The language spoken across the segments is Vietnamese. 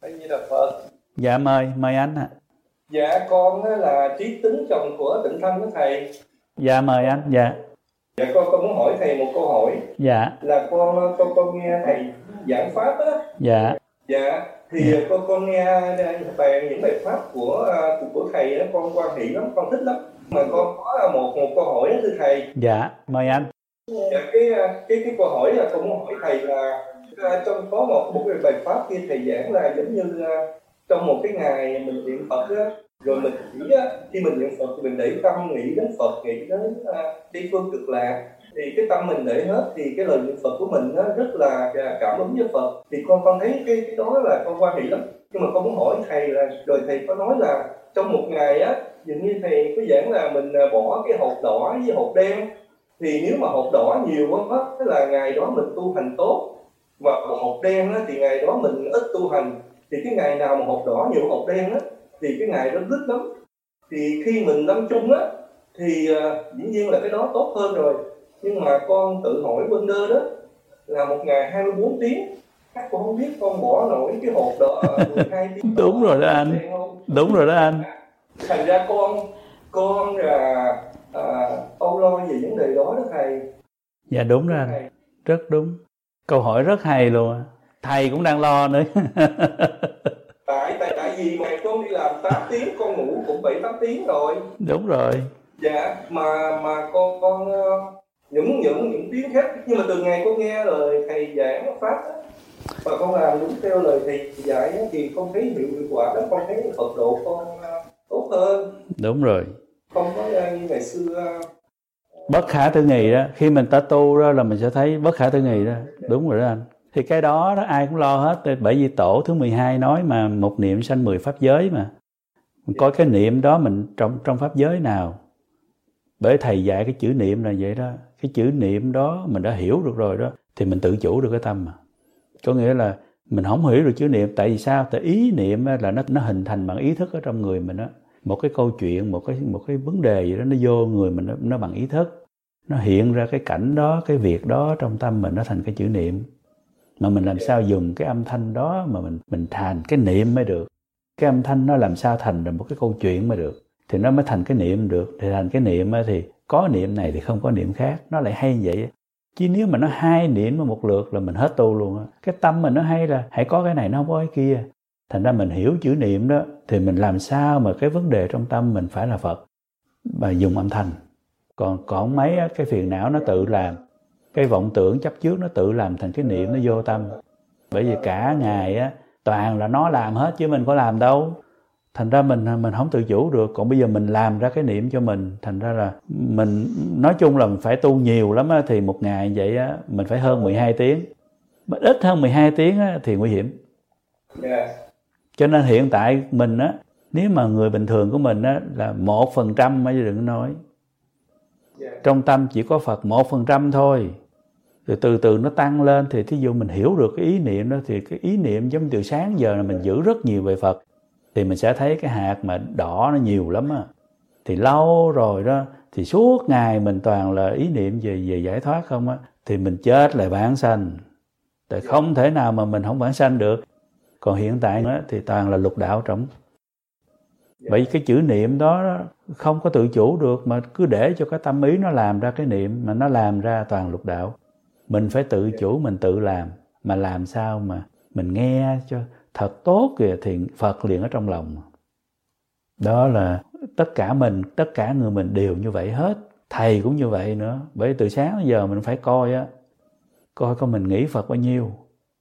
Anh Di Đà Phật. Dạ mời anh ạ. Dạ con là Trí Tính, chồng của Tịnh Thanh đó thầy. Dạ mời anh. Dạ. Dạ con muốn hỏi thầy một câu hỏi. Dạ. Là con nghe thầy giảng pháp á. Dạ. Dạ thì dạ. Con nghe những bài pháp của thầy đó, con quan hệ lắm, con thích lắm. Mà con có một câu hỏi đó thưa thầy. Dạ mời anh. Dạ cái câu hỏi là con muốn hỏi thầy là trong có một cái bài pháp kia thầy giảng là giống như trong một cái ngày mình niệm Phật á, rồi mình chỉ khi mình niệm Phật thì mình để tâm nghĩ đến Phật, nghĩ đến Tây phương cực lạc, thì cái tâm mình để hết thì cái lời niệm Phật của mình nó rất là cảm ứng với Phật. Thì con thấy cái đó là con quan hệ lắm. Nhưng mà con muốn hỏi thầy là rồi thầy có nói là trong một ngày á, dường như thầy có giảng là mình bỏ cái hột đỏ với hột đen, thì nếu mà hột đỏ nhiều quá tức là ngày đó mình tu hành tốt, mà hột đen á, thì ngày đó mình ít tu hành. Thì cái ngày nào mà hột đỏ nhiều hột đen á, thì cái ngày đó good lắm. Thì khi mình lâm chung á thì dĩ nhiên là cái đó tốt hơn rồi. Nhưng mà con tự hỏi Wonder đó là một ngày 24 tiếng, chắc con không biết con bỏ nổi cái hột đỏ 12 tiếng. Đúng rồi đó anh. Đúng rồi đó anh. Thành ra con là âu lo về vấn đề đó đó thầy. Dạ đúng rồi anh. Rất đúng. Câu hỏi rất hay luôn. Thầy cũng đang lo nữa. Tại vì mà con đi làm 8 tiếng, con ngủ cũng 7-8 tiếng rồi. Đúng rồi. Dạ, mà con những tiếng khác. Nhưng mà từ ngày con nghe lời thầy giảng pháp á, và con làm đúng theo lời thầy dạy á, thì con thấy hiệu quả đó. Con thấy Phật độ con tốt hơn. Đúng rồi. Không có như ngày xưa bất khả tư nghị đó. Khi mình ta tu đó là mình sẽ thấy bất khả tư nghị đó. Đúng rồi đó anh. Thì cái đó ai cũng lo hết. Bởi vì tổ thứ 12 nói mà một niệm sanh 10 pháp giới mà. Mình coi cái niệm đó mình trong pháp giới nào. Bởi thầy dạy cái chữ niệm là vậy đó. Cái chữ niệm đó mình đã hiểu được rồi đó, thì mình tự chủ được cái tâm mà. Có nghĩa là mình không hiểu được chữ niệm. Tại vì sao? Tại ý niệm là nó hình thành bằng ý thức ở trong người mình đó. Một cái câu chuyện, một cái vấn đề gì đó nó vô người mình, nó bằng ý thức. Nó hiện ra cái cảnh đó, cái việc đó trong tâm mình, nó thành cái chữ niệm. Mà mình làm sao dùng cái âm thanh đó mà mình thành cái niệm mới được. Cái âm thanh nó làm sao thành được một cái câu chuyện mới được, thì nó mới thành cái niệm được. Thì thành cái niệm thì có niệm này thì không có niệm khác. Nó lại hay vậy. Chứ nếu mà nó hai niệm mà một lượt là mình hết tu luôn. Cái tâm mình nó hay là hãy có cái này nó không có cái kia. Thành ra mình hiểu chữ niệm đó, thì mình làm sao mà cái vấn đề trong tâm mình phải là Phật và dùng âm thanh. Còn mấy cái phiền não nó tự làm, cái vọng tưởng chấp trước nó tự làm thành cái niệm nó vô tâm. Bởi vì cả ngày toàn là nó làm hết chứ mình có làm đâu. Thành ra mình không tự chủ được. Còn bây giờ mình làm ra cái niệm cho mình, thành ra là mình nói chung là mình phải tu nhiều lắm thì một ngày vậy mình phải hơn 12 tiếng. Mà ít hơn 12 tiếng thì nguy hiểm. Cho nên hiện tại mình nếu mà người bình thường của mình là 1% mới đừng nói. Trong tâm chỉ có Phật 1% thôi. Rồi từ từ nó tăng lên, thì thí dụ mình hiểu được cái ý niệm đó, thì cái ý niệm giống từ sáng giờ là mình giữ rất nhiều về Phật, thì mình sẽ thấy cái hạt mà đỏ nó nhiều lắm á. Thì lâu rồi đó, thì suốt ngày mình toàn là ý niệm về giải thoát không á, thì mình chết lại vãng sanh. Tại không thể nào mà mình không vãng sanh được. Còn hiện tại thì toàn là lục đạo trống. Bởi vì cái chữ niệm đó không có tự chủ được, mà cứ để cho cái tâm ý nó làm ra cái niệm, mà nó làm ra toàn lục đạo. Mình phải tự chủ, mình tự làm. Mà làm sao mà mình nghe cho thật tốt kìa, thì Phật liền ở trong lòng. Đó là tất cả người mình đều như vậy hết. Thầy cũng như vậy nữa. Bởi vì từ sáng đến giờ mình phải coi coi mình nghĩ Phật bao nhiêu.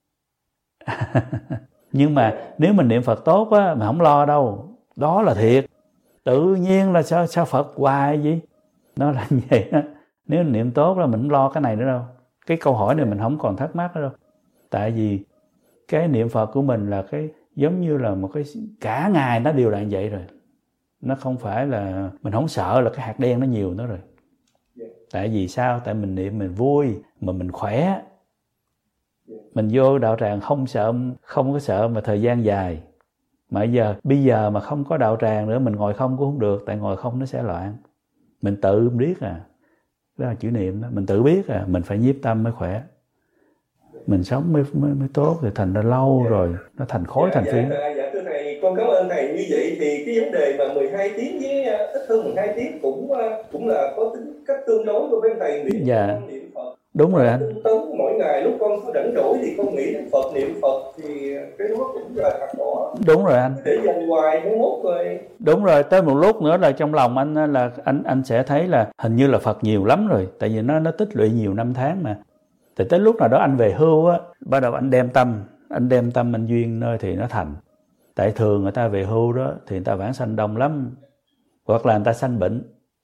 Nhưng mà nếu mình niệm Phật tốt mà không lo đâu, đó là thiệt. Tự nhiên là sao Phật hoài gì. Nó là như vậy đó. Nếu mình niệm tốt là mình không lo cái này nữa đâu. Cái câu hỏi này mình không còn thắc mắc nữa đâu. Tại vì cái niệm Phật của mình là cái giống như là một cái cả ngày nó đều là như vậy rồi. Nó không phải là mình không sợ là cái hạt đen nó nhiều nữa rồi. Tại vì sao? Tại mình niệm mình vui mà mình khỏe. Mình vô đạo tràng không có sợ mà thời gian dài. Mà bây giờ mà không có đạo tràng nữa, mình ngồi không cũng không được. Tại ngồi không nó sẽ loạn. Mình tự biết đó là chữ niệm đó. Mình tự biết mình phải nhiếp tâm mới khỏe. mình sống mới tốt, thì thành ra lâu rồi nó thành khối thành phiến. Dạ thưa thầy, con cảm ơn thầy. Như vậy thì cái vấn đề mà 12 tiếng với ít hơn 12 tiếng cũng là có tính cách tương đối đối với thầy. Niệm niệm Phật. Đúng rồi anh. Tinh tấn mỗi ngày, lúc con có rảnh rỗi thì con nghĩ đến Phật, niệm Phật, thì cái đó cũng là thật đó. Đúng rồi anh. Để dành hoài mới mốt rồi. Đúng rồi, tới một lúc nữa là trong lòng anh là anh sẽ thấy là hình như là Phật nhiều lắm rồi, tại vì nó tích lũy nhiều năm tháng mà. Thì tới lúc nào đó anh về hưu á, bắt đầu anh đem tâm anh duyên nơi thì nó thành. Tại thường người ta về hưu đó thì người ta vãng sanh đông lắm, hoặc là người ta sanh bệnh.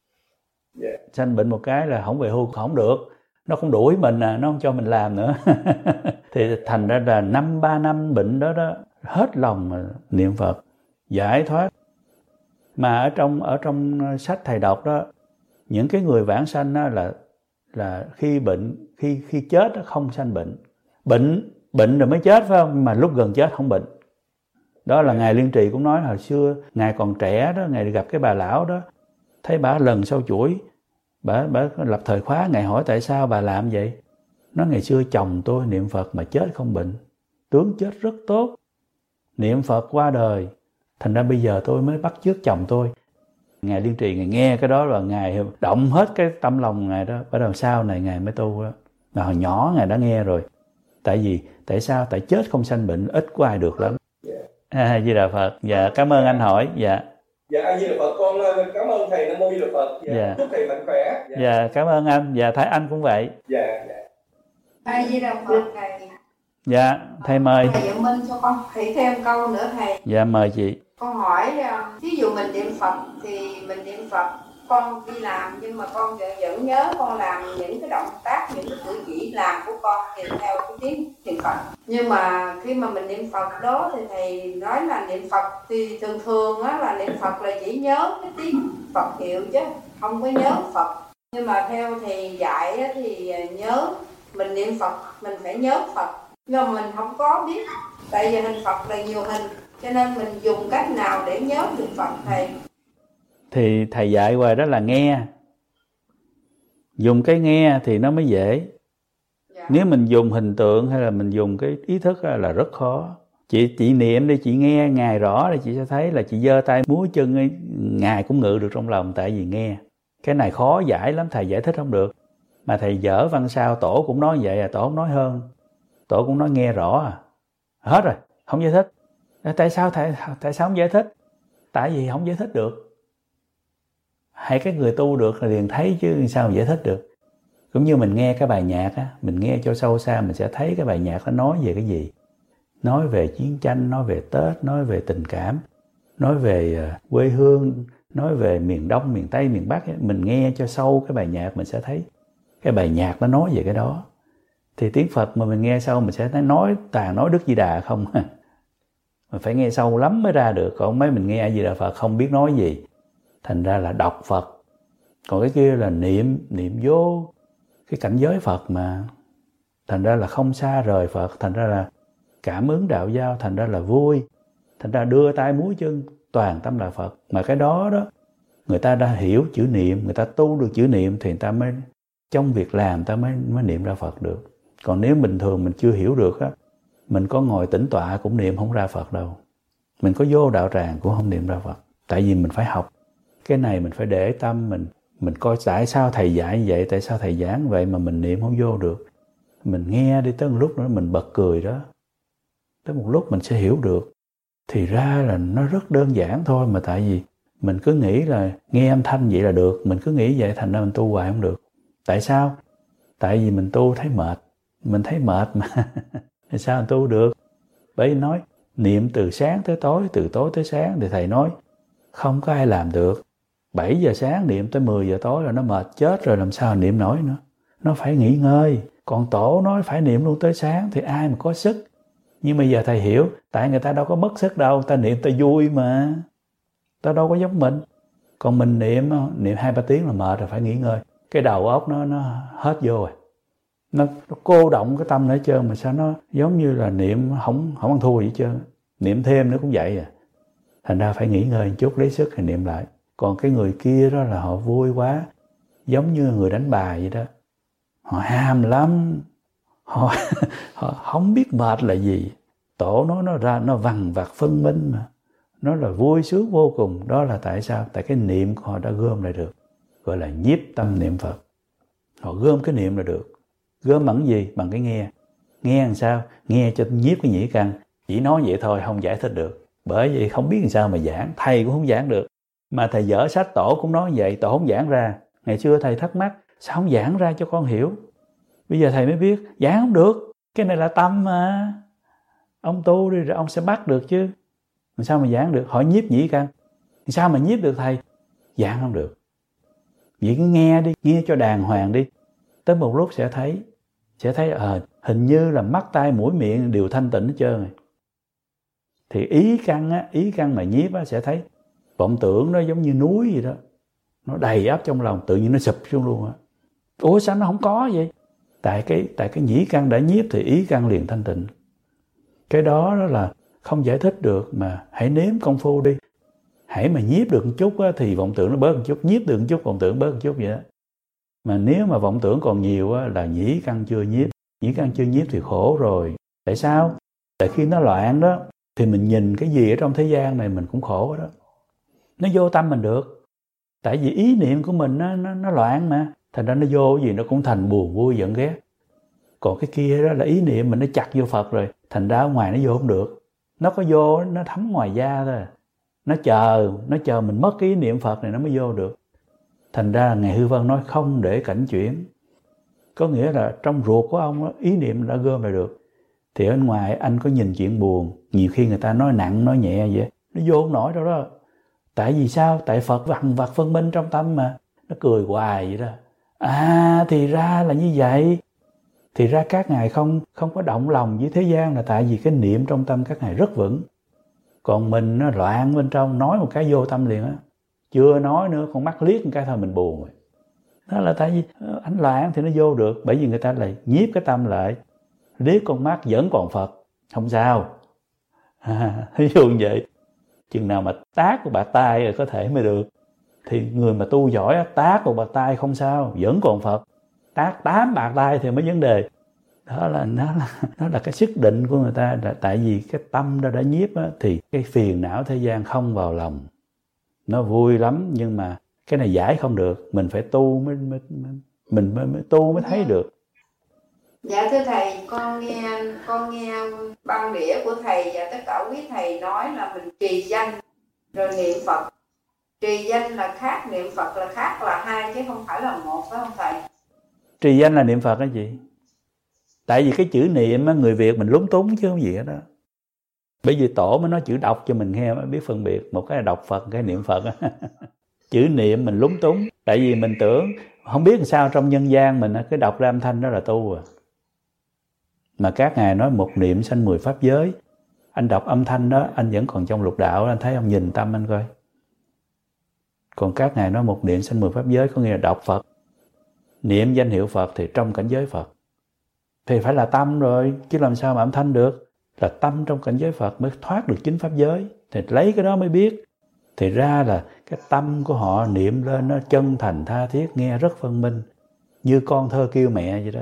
Sanh bệnh một cái là không về hưu không được, nó không đuổi mình nó không cho mình làm nữa. Thì thành ra là 3 năm bệnh đó hết lòng mà niệm Phật giải thoát. Mà ở trong sách thầy đọc đó, những cái người vãng sanh đó là khi bệnh, khi chết đó không sanh bệnh rồi mới chết, phải không? Mà lúc gần chết không bệnh. Đó là ngài Liên Trì cũng nói hồi xưa ngài còn trẻ đó, ngài gặp cái bà lão đó, thấy bà lần sau chuỗi, bà lập thời khóa, ngài hỏi tại sao bà làm vậy. Nói ngày xưa chồng tôi niệm Phật mà chết không bệnh, tướng chết rất tốt, niệm Phật qua đời, thành ra bây giờ tôi mới bắt chước chồng tôi. Ngài Liên Trì ngài nghe cái đó là ngài động hết cái tâm lòng ngài đó. Bắt đầu sau này ngài mới tu đó. Mà hồi nhỏ ngài đã nghe rồi. Tại sao? Tại chết không sanh bệnh, ít có ai được lắm. A Di Đà Phật. Dạ, cảm ơn anh hỏi. Dạ. Dạ, A Di Đà Phật, con cảm ơn thầy. Nam mô Di Đà Phật. Dạ. Chúc thầy mạnh khỏe. Dạ, cảm ơn anh. Dạ, thấy anh cũng vậy. Dạ. A Di Đà Phật thầy. Dạ, thầy mời. Thầy Diệu Minh cho con thầy thêm câu nữa thầy. Dạ, mời chị. Con hỏi, ví dụ mình niệm Phật thì mình niệm Phật, con đi làm nhưng mà con vẫn nhớ con làm những cái động tác, những cái cử chỉ làm của con thì theo cái tiếng niệm Phật. Nhưng mà khi mà mình niệm Phật đó thì thầy nói là niệm Phật thì thường á là niệm Phật là chỉ nhớ cái tiếng Phật hiệu chứ không có nhớ Phật. Nhưng mà theo thầy dạy á, thì nhớ mình niệm Phật mình phải nhớ Phật, nhưng mà mình không có biết, tại vì hình Phật là nhiều hình, cho nên mình dùng cách nào để nhớ được Phật thầy? Thì thầy dạy hoài đó là nghe. Dùng cái nghe thì nó mới dễ. Dạ. Nếu mình dùng hình tượng hay là mình dùng cái ý thức là rất khó. Chị niệm đi, chị nghe Ngài rõ thì chị sẽ thấy là chị giơ tay múa chân ấy, Ngài cũng ngự được trong lòng, tại vì nghe. Cái này khó giải lắm, thầy giải thích không được. Mà thầy dở văn sao tổ cũng nói vậy tổ không nói hơn. Tổ cũng nói nghe rõ hết rồi, không giải thích. Tại sao không giải thích? Tại vì không giải thích được. Hay cái người tu được là liền thấy chứ sao mà giải thích được. Cũng như mình nghe cái bài nhạc á, mình nghe cho sâu xa mình sẽ thấy cái bài nhạc nó nói về cái gì. Nói về chiến tranh, nói về Tết, nói về tình cảm, nói về quê hương, nói về miền Đông, miền Tây, miền Bắc ấy. Mình nghe cho sâu cái bài nhạc mình sẽ thấy cái bài nhạc nó nói về cái đó. Thì tiếng Phật mà mình nghe sâu mình sẽ thấy nói Đức Di Đà không. Mình phải nghe sâu lắm mới ra được. Còn mấy mình nghe A Di Đà Phật không biết nói gì, thành ra là đọc Phật. Còn cái kia là niệm vô cái cảnh giới Phật mà. Thành ra là không xa rời Phật, thành ra là cảm ứng đạo giao, thành ra là vui. Thành ra đưa tay múa chân toàn tâm là Phật. Mà cái đó người ta đã hiểu chữ niệm, người ta tu được chữ niệm thì người ta mới trong việc làm ta mới niệm ra Phật được. Còn nếu bình thường mình chưa hiểu được á, mình có ngồi tĩnh tọa cũng niệm không ra Phật đâu. Mình có vô đạo tràng cũng không niệm ra Phật. Tại vì mình phải học. Cái này mình phải để tâm mình coi tại sao thầy dạy như vậy, tại sao thầy giảng vậy mà mình niệm không vô được. Mình nghe đi tới một lúc nữa mình bật cười đó. Tới một lúc mình sẽ hiểu được. Thì ra là nó rất đơn giản thôi, mà tại vì mình cứ nghĩ là nghe âm thanh vậy là được. Mình cứ nghĩ vậy thành ra mình tu hoài không được. Tại sao? Tại vì mình tu thấy mệt. Mình thấy mệt mà. Thì sao mình tu được? Bởi vì nói niệm từ sáng tới tối, từ tối tới sáng, thì thầy nói không có ai làm được. 7 giờ sáng niệm tới 10 giờ tối là nó mệt chết rồi, làm sao niệm nổi nữa. Nó phải nghỉ ngơi. Còn tổ nói phải niệm luôn tới sáng thì ai mà có sức. Nhưng bây giờ thầy hiểu, tại người ta đâu có mất sức đâu, ta niệm ta vui mà. Ta đâu có giống mình. Còn mình niệm 2-3 tiếng là mệt rồi, phải nghỉ ngơi. Cái đầu óc nó hết vô rồi. Nó cô động cái tâm nữa hết trơn, mà sao nó giống như là niệm không ăn thua gì hết trơn. Niệm thêm nữa cũng vậy à. Thành ra phải nghỉ ngơi một chút, lấy sức thì niệm lại. Còn cái người kia đó là họ vui quá, giống như người đánh bài vậy đó. Họ ham lắm, họ không biết mệt là gì. Tổ nói nó ra, nó vằng vặc phân minh mà. Nó là vui sướng vô cùng. Đó là tại sao? Tại cái niệm của họ đã gom lại được. Gọi là nhiếp tâm niệm Phật. Họ gom cái niệm là được. Gom bằng gì? Bằng cái nghe. Nghe làm sao? Nghe cho nhiếp cái nhĩ căn. Chỉ nói vậy thôi, không giải thích được. Bởi vậy không biết làm sao mà giảng. Thầy cũng không giảng được. Mà thầy dở sách tổ cũng nói vậy. Tổ không giảng ra. Ngày xưa thầy thắc mắc, sao không giảng ra cho con hiểu? Bây giờ thầy mới biết, giảng không được. Cái này là tâm mà. Ông tu đi rồi ông sẽ bắt được chứ. Làm sao mà giảng được? Hỏi nhiếp nhĩ căn. Sao mà nhiếp được thầy? Giảng không được. Vậy cứ nghe đi, nghe cho đàng hoàng đi. Tới một lúc sẽ thấy hình như là mắt, tai, mũi, miệng đều thanh tịnh hết trơn rồi. Thì ý căn mà nhiếp á, sẽ thấy vọng tưởng nó giống như núi vậy đó. Nó đầy ắp trong lòng, tự nhiên nó sụp xuống luôn á. Ủa sao nó không có vậy? Tại cái nhĩ căn đã nhiếp thì ý căn liền thanh tịnh. Cái đó là không giải thích được, mà hãy nếm công phu đi. Hãy mà nhiếp được một chút á, thì vọng tưởng nó bớt một chút, nhiếp được một chút, vọng tưởng bớt một chút vậy đó. Mà nếu mà vọng tưởng còn nhiều á, là nhĩ căn chưa nhiếp. Nhĩ căn chưa nhiếp thì khổ rồi. Tại sao? Tại khi nó loạn đó, thì mình nhìn cái gì ở trong thế gian này mình cũng khổ đó. Nó vô tâm mình được. Tại vì ý niệm của mình nó loạn mà. Thành ra nó vô cái gì nó cũng thành buồn, vui, giận, ghét. Còn cái kia đó là ý niệm mình nó chặt vô Phật rồi. Thành ra ở ngoài nó vô không được. Nó có vô, nó thấm ngoài da thôi. Nó chờ mình mất cái ý niệm Phật này nó mới vô được. Thành ra Ngài Hư Vân nói không để cảnh chuyển. Có nghĩa là trong ruột của ông đó, ý niệm đã gom lại được. Thì ở ngoài anh có nhìn chuyện buồn. Nhiều khi người ta nói nặng, nói nhẹ vậy. Nó vô không nổi đâu đó. Tại vì sao? Tại Phật vằng vặc phân minh trong tâm mà. Nó cười hoài vậy đó. Thì ra là như vậy. Thì ra các ngài không có động lòng với thế gian là tại vì cái niệm trong tâm các ngài rất vững. Còn mình nó loạn bên trong, nói một cái vô tâm liền á. Chưa nói nữa, con mắt liếc một cái thôi mình buồn rồi. Đó là tại vì anh loạn thì nó vô được. Bởi vì người ta lại nhiếp cái tâm lại. Liếc con mắt vẫn còn Phật. Không sao. Ví dụ như vậy. Chừng nào mà tát của bạt tai rồi có thể mới được. Thì người mà tu giỏi tát của bạt tai không sao, vẫn còn Phật. Tát 8 bạt tai thì mới vấn đề. Đó là nó là cái sức định của người ta. Tại vì cái tâm đó đã nhiếp á, thì cái phiền não thế gian không vào lòng. Nó vui lắm nhưng mà cái này giải không được. Mình phải tu mới tu mới thấy được. Dạ thưa thầy, con nghe băng đĩa của thầy và tất cả quý thầy nói là mình trì danh rồi niệm Phật. Trì danh là khác, niệm Phật là khác, là hai chứ không phải là một, phải không thầy? Trì danh là niệm Phật đó chị. Tại vì cái chữ niệm á, người Việt mình lúng túng chứ không gì hết đó. Bởi vì tổ mới nói chữ đọc cho mình nghe mới biết phân biệt. Một cái là đọc Phật, cái niệm Phật. Chữ niệm mình lúng túng. Tại vì mình tưởng, không biết làm sao trong nhân gian mình cứ đọc ra âm thanh đó là tu à. Mà các ngài nói một niệm sanh 10 pháp giới. Anh đọc âm thanh đó, anh vẫn còn trong lục đạo, anh thấy ông nhìn tâm anh coi. Còn các ngài nói một niệm sanh 10 pháp giới có nghĩa là đọc Phật. Niệm danh hiệu Phật thì trong cảnh giới Phật. Thì phải là tâm rồi, chứ làm sao mà âm thanh được. Là tâm trong cảnh giới Phật mới thoát được 9 pháp giới. Thì lấy cái đó mới biết. Thì ra là cái tâm của họ niệm lên nó chân thành tha thiết, nghe rất phân minh. Như con thơ kêu mẹ vậy đó.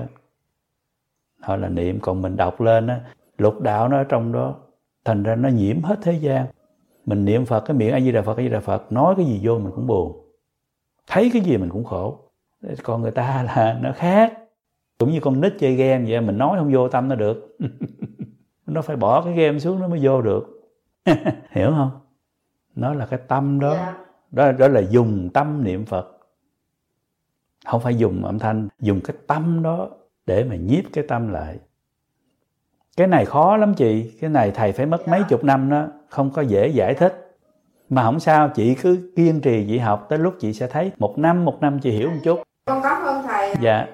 Họ là niệm, còn mình đọc lên á, lục đạo nó ở trong đó. Thành ra nó nhiễm hết thế gian. Mình niệm Phật, cái miệng A Di Đà Phật, A Di Đà Phật, nói cái gì vô mình cũng buồn. Thấy cái gì mình cũng khổ. Còn người ta là nó khác. Cũng như con nít chơi game vậy, mình nói không vô tâm nó được. Nó phải bỏ cái game xuống nó mới vô được. Hiểu không? Nó là cái tâm đó. Yeah. Đó là dùng tâm niệm Phật. Không phải dùng âm thanh, dùng cái tâm đó để mà nhiếp cái tâm lại. Cái này khó lắm chị. Cái này thầy phải mất mấy chục năm đó. Không có dễ giải thích. Mà không sao, chị cứ kiên trì chị học. Tới lúc chị sẽ thấy một năm chị hiểu một chút. Con cảm ơn thầy. Dạ.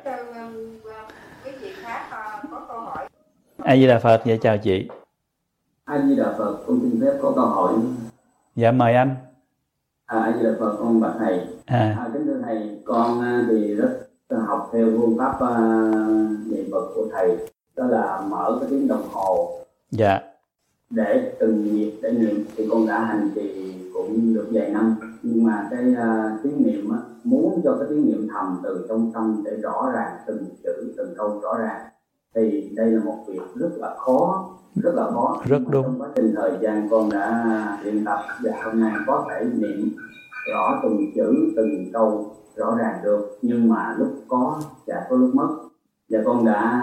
Cái gì khác có câu hỏi. A Di Đà Phật, dạ chào chị. A Di Đà Phật, con xin phép có câu hỏi. Dạ mời anh. A Di Đà Phật, con bạch thầy. Kính thưa thầy, con thì rất học theo phương pháp niệm Phật của thầy. Đó là mở cái tiếng đồng hồ. Dạ. Để từng nhịp để niệm. Thì con đã hành trì cũng được vài năm. Nhưng mà cái tiếng niệm á, muốn cho cái tiếng niệm thầm từ trong tâm để rõ ràng từng chữ, từng câu rõ ràng. thì đây là một việc rất là khó. Rất đúng. Trong quá trình thời gian con đã luyện tập và hôm nay có thể niệm rõ từng chữ từng câu rõ ràng được, nhưng mà lúc có và có lúc mất. Và con đã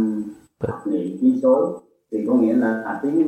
niệm chí số thì có nghĩa là tiếng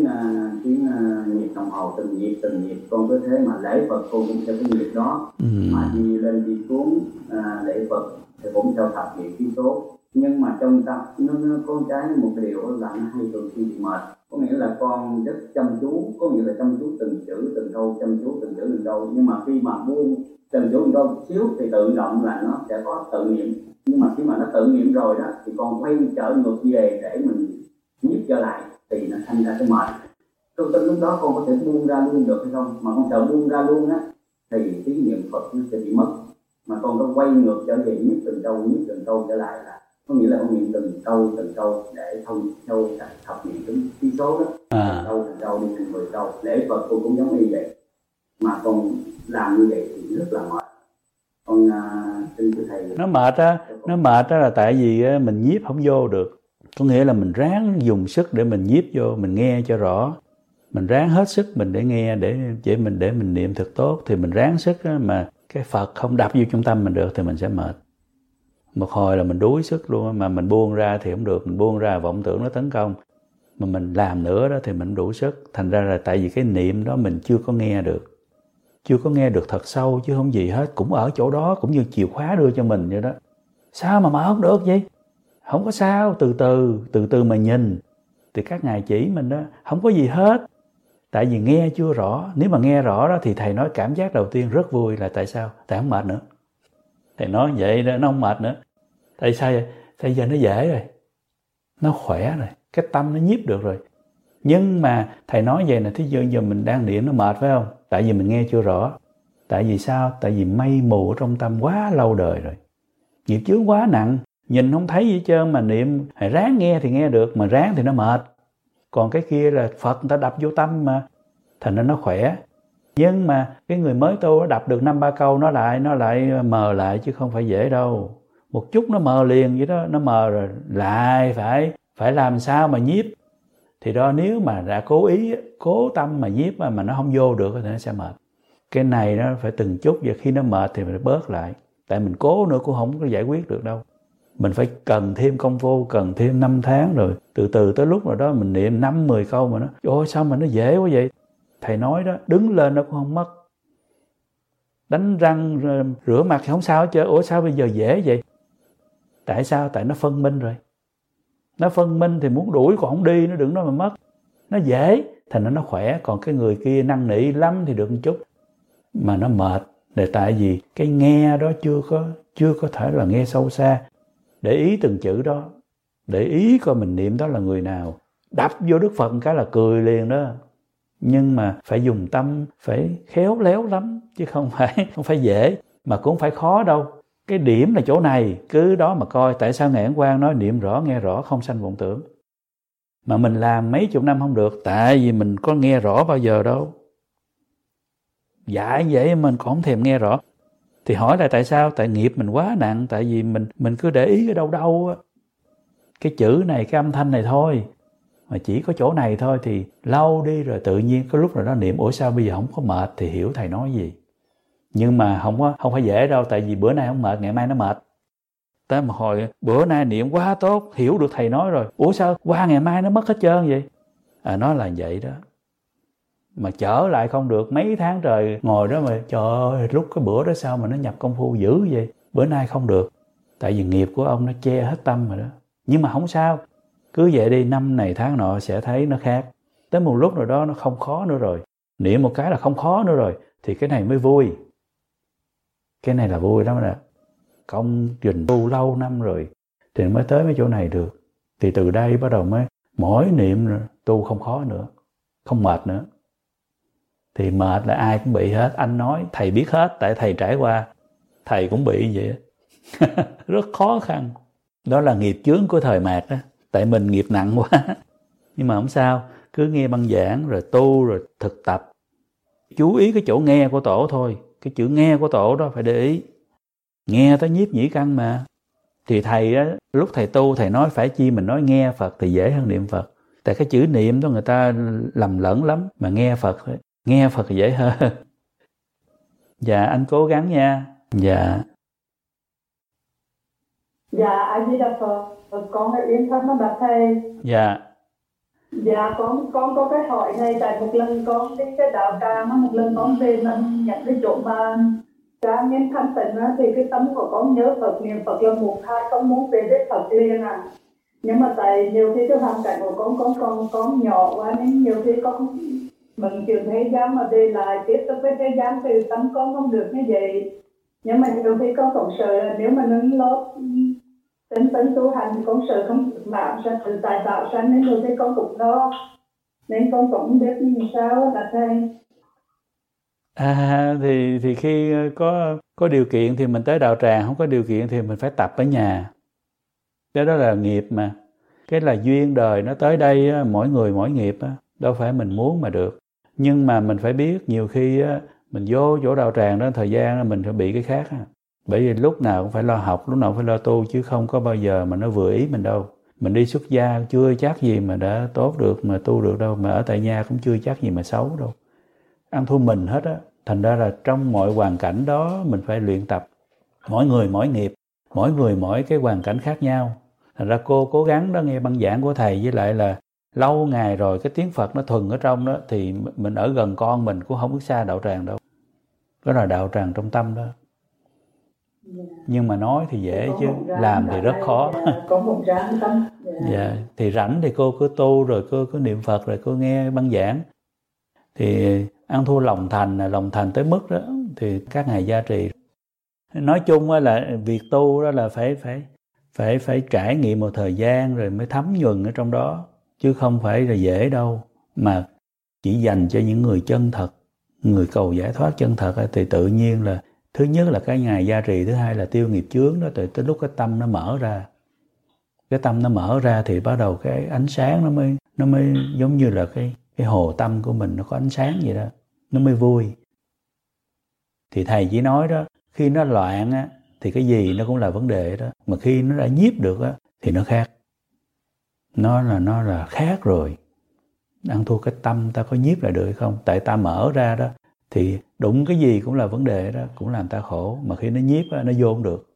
nhịp đồng hồ từng nhịp con cứ thế mà lễ Phật con cũng theo cái nhịp đó, mà đi lên đi xuống lễ Phật thì cũng theo thập niệm chí số. Nhưng mà trong tâm nó có một cái điều là nó hay thường xuyên bị mệt, có nghĩa là con rất chăm chú, có nghĩa là chăm chú từng chữ từng câu, chăm chú từng chữ từng câu, nhưng mà khi mà buông chăm chú từng câu xíu thì tự động là nó sẽ có tự niệm. Nhưng mà khi mà nó tự niệm rồi đó thì con quay trở ngược về để mình nhiếp trở lại thì nó thành ra cái mệt. Lúc đó con có thể buông ra luôn được hay không? Mà con sợ buông ra luôn á thì tiếng niệm Phật nó sẽ bị mất. Mà con có quay ngược trở về nhiếp từng câu trở lại là có nghĩa là con niệm từng câu để thông theo thập niệm chí số đó. Từng câu đi thành 10 câu. Lễ Phật cô cũng giống như vậy. Mà con làm như vậy thì rất là mệt. Con xin thưa thầy. Nó mệt đó là tại vì mình nhiếp không vô được. Có nghĩa là mình ráng dùng sức để mình nhiếp vô, mình nghe cho rõ. Mình ráng hết sức mình để nghe, để mình niệm thật tốt. Thì mình ráng sức đó, mà cái Phật không đập vô trung tâm mình được thì mình sẽ mệt. Một hồi là mình đuối sức luôn, mà mình buông ra thì không được. Mình buông ra vọng tưởng nó tấn công. Mà mình làm nữa đó thì mình đủ sức. Thành ra là tại vì cái niệm đó mình chưa có nghe được. Chưa có nghe được thật sâu chứ không gì hết. Cũng ở chỗ đó, cũng như chìa khóa đưa cho mình vậy đó. Sao mà mở không được vậy? Không có sao, từ từ mà nhìn. Thì các ngài chỉ mình đó, không có gì hết. Tại vì nghe chưa rõ. Nếu mà nghe rõ đó thì thầy nói cảm giác đầu tiên rất vui là tại sao? Tại không mệt nữa. Thầy nói vậy đó, nó không mệt nữa. Tại sao vậy? Tại giờ nó dễ rồi. Nó khỏe rồi. Cái tâm nó nhiếp được rồi. Nhưng mà thầy nói vậy là thí dụ giờ mình đang niệm nó mệt phải không? Tại vì mình nghe chưa rõ. Tại vì sao? Tại vì mây mù ở trong tâm quá lâu đời rồi. Nghiệp chướng quá nặng. Nhìn không thấy gì hết trơn mà niệm. Ráng nghe thì nghe được, mà ráng thì nó mệt. Còn cái kia là Phật người ta đập vô tâm mà. Thành ra nó khỏe. Nhưng mà cái người mới tu nó đập được 5-3 câu nó lại mờ lại chứ không phải dễ đâu. Một chút nó mờ liền vậy đó, nó mờ rồi lại phải làm sao mà nhiếp. Thì đó nếu mà đã cố tâm mà nhiếp mà nó không vô được thì nó sẽ mệt. Cái này nó phải từng chút, và khi nó mệt thì mình bớt lại. Tại mình cố nữa cũng không có giải quyết được đâu. Mình phải cần thêm công phu, cần thêm 5 tháng rồi. Từ từ tới lúc rồi đó mình niệm 5-10 câu mà nó ôi sao mà nó dễ quá vậy. Thầy nói đó, đứng lên nó cũng không mất. Đánh răng, rửa mặt thì không sao hết trơn. Ủa sao bây giờ dễ vậy? Tại sao? Tại nó phân minh rồi. Nó phân minh thì muốn đuổi còn không đi, nó đừng nói mà mất. Nó dễ, thành nó khỏe. Còn cái người kia năn nỉ lắm thì được một chút. Mà nó mệt. Để tại vì cái nghe đó chưa có thể là nghe sâu xa. Để ý từng chữ đó. Để ý coi mình niệm đó là người nào. Đập vô Đức Phật cái là cười liền đó. Nhưng mà phải dùng tâm, phải khéo léo lắm. Chứ không phải dễ. Mà cũng không phải khó đâu. Cái điểm là chỗ này. Cứ đó mà coi. Tại sao Ngài Ấn Quang nói niệm rõ, nghe rõ, không sanh vọng tưởng. Mà mình làm mấy chục năm không được. Tại vì mình có nghe rõ bao giờ đâu. Dạ vậy mình còn không thèm nghe rõ. Thì hỏi là tại sao? Tại nghiệp mình quá nặng. Tại vì mình cứ để ý ở đâu á. Cái chữ này, cái âm thanh này thôi. Mà chỉ có chỗ này thôi thì lâu đi rồi tự nhiên có lúc nào đó niệm ủa sao bây giờ không có mệt thì hiểu thầy nói gì. Nhưng mà không phải dễ đâu, tại vì bữa nay không mệt, ngày mai nó mệt. Tới một hồi bữa nay niệm quá tốt, hiểu được thầy nói rồi. Ủa sao qua ngày mai nó mất hết trơn vậy? Nó là vậy đó. Mà trở lại không được mấy tháng trời ngồi đó mà trời ơi lúc cái bữa đó sao mà nó nhập công phu dữ vậy? Bữa nay không được. Tại vì nghiệp của ông nó che hết tâm rồi đó. Nhưng mà không sao. Cứ vậy đi, năm này tháng nọ sẽ thấy nó khác. Tới một lúc rồi đó nó không khó nữa rồi. Niệm một cái là không khó nữa rồi. Thì cái này mới vui. Cái này là vui lắm đó. Công trình tu lâu năm rồi. Thì mới tới mấy chỗ này được. Thì từ đây bắt đầu mới mỗi niệm rồi, tu không khó nữa. Không mệt nữa. Thì mệt là ai cũng bị hết. Anh nói thầy biết hết. Tại thầy trải qua. Thầy cũng bị vậy. Rất khó khăn. Đó là nghiệp chướng của thời mạt đó. Tại mình nghiệp nặng quá. Nhưng mà không sao. Cứ nghe băng giảng rồi tu rồi thực tập. Chú ý cái chỗ nghe của tổ thôi. Cái chữ nghe của tổ đó phải để ý. Nghe tới nhiếp nhĩ căn mà. Thì thầy á, lúc thầy tu thầy nói phải chi mình nói nghe Phật thì dễ hơn niệm Phật. Tại cái chữ niệm đó người ta lầm lẫn lắm, mà nghe Phật thì dễ hơn. Dạ anh cố gắng nha. Dạ. Dạ A Di Đà Phật, con ở Yên Thất nó bạch thầy. Dạ. Dạ con có cái hỏi này, tại một lần con đến cái đạo tràng, một lần con về mình nhận cái chỗ mà tràng nhân thanh tịnh á, thì cái tâm của con nhớ Phật, niệm Phật là một hai, con muốn về với Phật liền à. Nhưng mà tại nhiều khi cái hoàn cảnh của con nhỏ quá nên nhiều khi con bận chuyện thế gian mà về lại tiếp tục với thế gian thì tâm con không được như vậy. Nhưng mà nhiều khi con cũng sợ là nếu mà nâng lót tính tu hành thì con sợ không được làm ra tự tại tạo ra, nên nhiều khi con cũng lo, nên con cũng biết như sao là thầy. Thì khi có điều kiện thì mình tới đạo tràng, không có điều kiện thì mình phải tập ở nhà. Cái đó là nghiệp mà. Cái là duyên đời nó tới đây á, mỗi người mỗi nghiệp á, đâu phải mình muốn mà được. Nhưng mà mình phải biết nhiều khi á, mình vô chỗ đạo tràng đó thời gian đó, mình phải bị cái khác á. Bởi vì lúc nào cũng phải lo học, lúc nào cũng phải lo tu, chứ không có bao giờ mà nó vừa ý mình đâu. Mình đi xuất gia chưa chắc gì mà đã tốt được, mà tu được đâu. Mà ở tại nhà cũng chưa chắc gì mà xấu đâu. Ăn thua mình hết á. Thành ra là trong mọi hoàn cảnh đó mình phải luyện tập. Mỗi người mỗi nghiệp, mỗi người mỗi cái hoàn cảnh khác nhau. Thành ra cô cố gắng đó, nghe băng giảng của thầy, với lại là lâu ngày rồi cái tiếng Phật nó thuần ở trong đó, thì mình ở gần con mình cũng không có xa đạo tràng đâu. Đó là đạo tràng trong tâm đó. Nhưng mà nói thì dễ chứ làm thì rất khó. Có một ráng tâm. Dạ, thì rảnh thì cô cứ tu, rồi cô cứ niệm Phật, rồi cô nghe băng giảng. Thì ăn thua lòng thành tới mức đó thì các ngài gia trì. Nói chung là việc tu đó là phải trải nghiệm một thời gian rồi mới thấm nhuần ở trong đó, chứ không phải là dễ đâu. Mà chỉ dành cho những người chân thật, người cầu giải thoát chân thật thì tự nhiên là thứ nhất là cái ngài gia trì, thứ hai là tiêu nghiệp chướng đó. Tới lúc cái tâm nó mở ra, cái tâm nó mở ra thì bắt đầu cái ánh sáng nó mới giống như là cái hồ tâm của mình nó có ánh sáng vậy đó, nó mới vui. Thì thầy chỉ nói đó, khi nó loạn á thì cái gì nó cũng là vấn đề đó, mà khi nó đã nhiếp được á thì nó khác. Nó là khác rồi. Ăn thua cái tâm ta có nhiếp lại được hay không? Tại ta mở ra đó thì đụng cái gì cũng là vấn đề đó, cũng làm ta khổ. Mà khi nó nhiếp á, nó vô không được.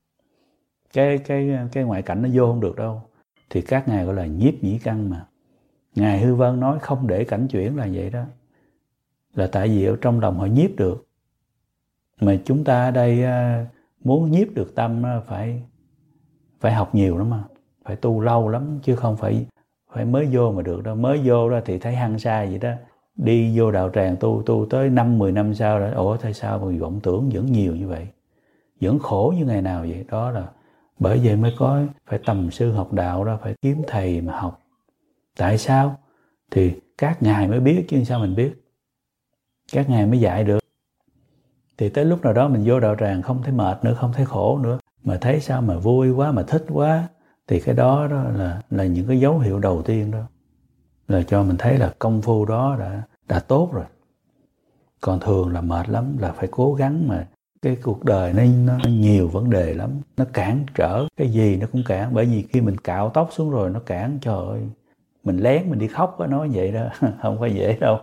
Cái ngoại cảnh nó vô không được đâu. Thì các ngài gọi là nhiếp nhĩ căn mà. Ngài Hư Vân nói không để cảnh chuyển là vậy đó. Là tại vì ở trong lòng họ nhiếp được. Mà chúng ta ở đây muốn nhiếp được tâm phải học nhiều lắm mà. Phải tu lâu lắm chứ không phải mới vô mà được đâu. Mới vô đó thì thấy hăng sai vậy đó. Đi vô đạo tràng tu tới 5-10 năm sau rồi, ủa tại sao mà vọng tưởng vẫn nhiều như vậy? Vẫn khổ như ngày nào vậy? Đó là bởi vậy mới có phải tầm sư học đạo đó, phải kiếm thầy mà học. Tại sao? Thì các ngài mới biết chứ sao mình biết. Các ngài mới dạy được. Thì tới lúc nào đó mình vô đạo tràng không thấy mệt nữa, không thấy khổ nữa, mà thấy sao mà vui quá, mà thích quá, thì cái đó là những cái dấu hiệu đầu tiên đó. Là cho mình thấy là công phu đó đã tốt rồi. Còn thường là mệt lắm, là phải cố gắng, mà cái cuộc đời nó nhiều vấn đề lắm. Nó cản trở, cái gì nó cũng cản. Bởi vì khi mình cạo tóc xuống rồi nó cản, trời ơi. Mình lén mình đi khóc á, nói vậy đó, không phải dễ đâu.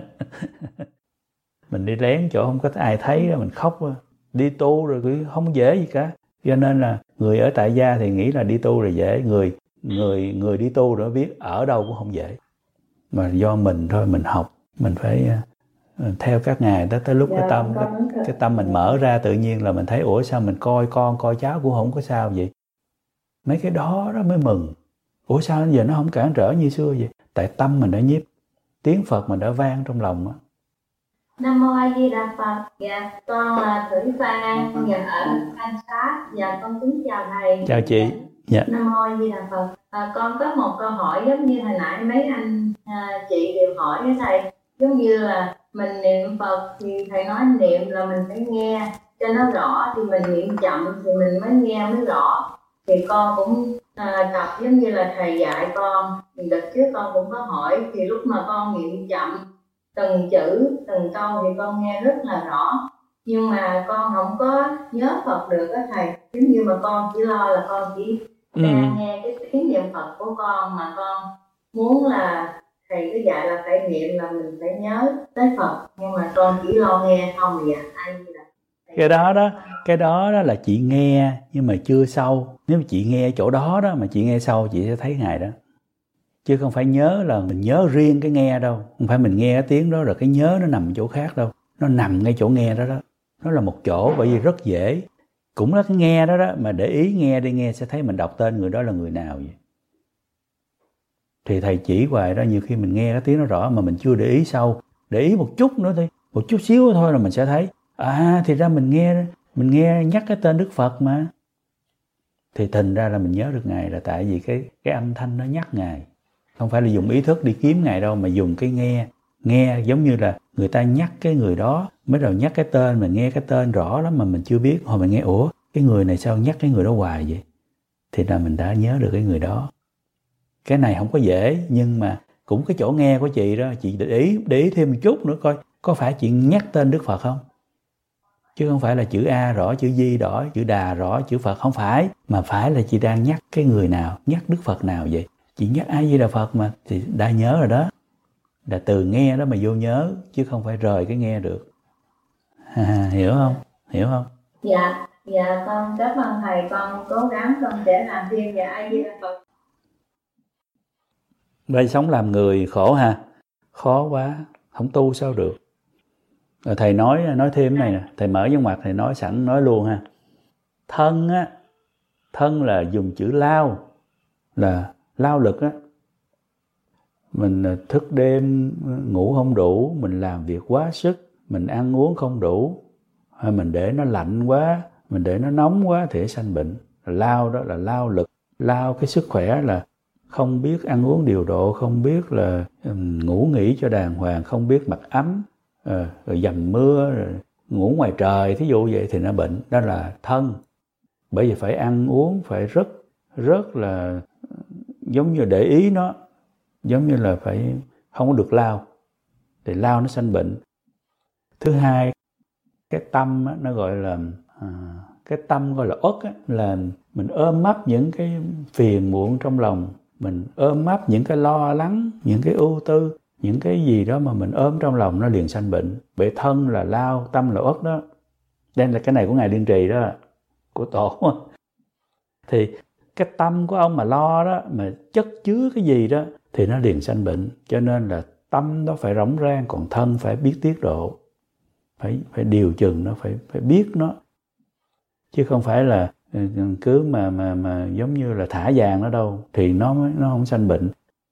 Mình đi lén chỗ không có ai thấy đó, mình khóc đó. Đi tu rồi cũng không dễ gì cả. Cho nên là người ở tại gia thì nghĩ là đi tu rồi dễ. Người đi tu rồi biết ở đâu cũng không dễ. Mà do mình thôi, mình học, mình phải theo các ngài đó. Tới lúc cái tâm mình mở ra, tự nhiên là mình thấy ủa sao mình coi con coi cháu cũng không có sao vậy. Mấy cái đó mới mừng. Ủa sao giờ nó không cản trở như xưa vậy? Tại tâm mình đã nhiếp, tiếng Phật mình đã vang trong lòng á. Nam mô A Di Đà Phật. Dạ, con là Thủy Phan, con nhà ở Phan Sát. Dạ, con kính chào thầy. Chào chị. Dạ. Nam mô A Di Đà Phật. Con có một câu hỏi giống như hồi nãy mấy anh chị đều hỏi với thầy. Giống như là mình niệm Phật thì thầy nói niệm là mình phải nghe cho nó rõ, thì mình niệm chậm thì mình mới nghe mới rõ. Thì con cũng tập giống như là thầy dạy con. Thì đợt trước con cũng có hỏi, thì lúc mà con niệm chậm từng chữ, từng câu thì con nghe rất là rõ. Nhưng mà con không có nhớ Phật được á thầy. giống như mà con chỉ lo là con chỉ nghe cái tiếng niệm Phật của con, mà con muốn là thầy cứ dạy là phải niệm là mình phải nhớ tới Phật, nhưng mà con chỉ lo nghe không vậy. Cái đó là chị nghe nhưng mà chưa sâu. Nếu mà chị nghe chỗ đó mà chị nghe sâu, chị sẽ thấy Ngài đó. Chứ không phải nhớ là mình nhớ riêng cái nghe đâu. Không phải mình nghe cái tiếng đó rồi cái nhớ nó nằm chỗ khác đâu. Nó nằm ngay chỗ nghe đó. Nó là một chỗ, bởi vì rất dễ. Cũng là cái nghe đó mà để ý nghe đi, nghe sẽ thấy mình đọc tên người đó là người nào vậy. Thì thầy chỉ hoài đó, nhiều khi mình nghe cái tiếng nó rõ mà mình chưa để ý sâu. Để ý một chút nữa thôi, một chút xíu thôi là mình sẽ thấy thì ra mình nghe nhắc cái tên Đức Phật mà. Thì thành ra là mình nhớ được Ngài là tại vì cái âm thanh nó nhắc Ngài. Không phải là dùng ý thức đi kiếm Ngài đâu, mà dùng cái nghe giống như là người ta nhắc cái người đó, mới đầu nhắc cái tên, mình nghe cái tên rõ lắm mà mình chưa biết, hồi mình nghe cái người này sao nhắc cái người đó hoài vậy, thì là mình đã nhớ được cái người đó. Cái này không có dễ, nhưng mà cũng cái chỗ nghe của chị đó, chị để ý thêm một chút nữa coi có phải chị nhắc tên Đức Phật không, chứ không phải là chữ A rõ, chữ Di rõ, chữ Đà rõ, chữ Phật, không phải, mà phải là chị đang nhắc cái người nào, nhắc Đức Phật nào vậy. Chị nhắc A Di Đà Phật mà thì đã nhớ rồi đó, là từ nghe đó mà vô nhớ, chứ không phải rời cái nghe được. Hiểu không? Dạ con cảm ơn thầy, con cố gắng con sẽ làm thêm. Dạ A Di Đà Phật. Đây sống làm người khổ ha, khó quá, không tu sao được. Rồi thầy nói thêm này nè, thầy mở văn mặt thầy nói sẵn nói luôn ha. Thân là dùng chữ lao, là lao lực á. Mình thức đêm ngủ không đủ, mình làm việc quá sức, mình ăn uống không đủ, hay mình để nó lạnh quá, mình để nó nóng quá thì sanh bệnh. Lao đó là lao lực, lao cái sức khỏe là không biết ăn uống điều độ, không biết là ngủ nghỉ cho đàng hoàng, không biết mặc ấm, rồi dầm mưa, rồi ngủ ngoài trời, thí dụ vậy thì nó bệnh. Đó là thân. Bởi vì phải ăn uống, phải rất là giống như để ý nó, giống như là phải không có được lao, thì lao nó sanh bệnh. Thứ hai, cái tâm á, nó gọi là cái tâm gọi là uất á, là mình ôm ấp những cái phiền muộn trong lòng, mình ôm ấp những cái lo lắng, những cái ưu tư, những cái gì đó mà mình ôm trong lòng, nó liền sanh bệnh. Bởi thân là lao, tâm là uất đó. Đây là cái này của Ngài Liên Trì đó, của Tổ. Thì cái tâm của ông mà lo đó, mà chất chứa cái gì đó thì nó liền sanh bệnh. Cho nên là tâm đó phải rỗng rang, còn thân phải biết tiết độ, phải điều chừng nó, phải biết nó, chứ không phải là cứ mà giống như là thả vàng nó đâu thì nó không sanh bệnh.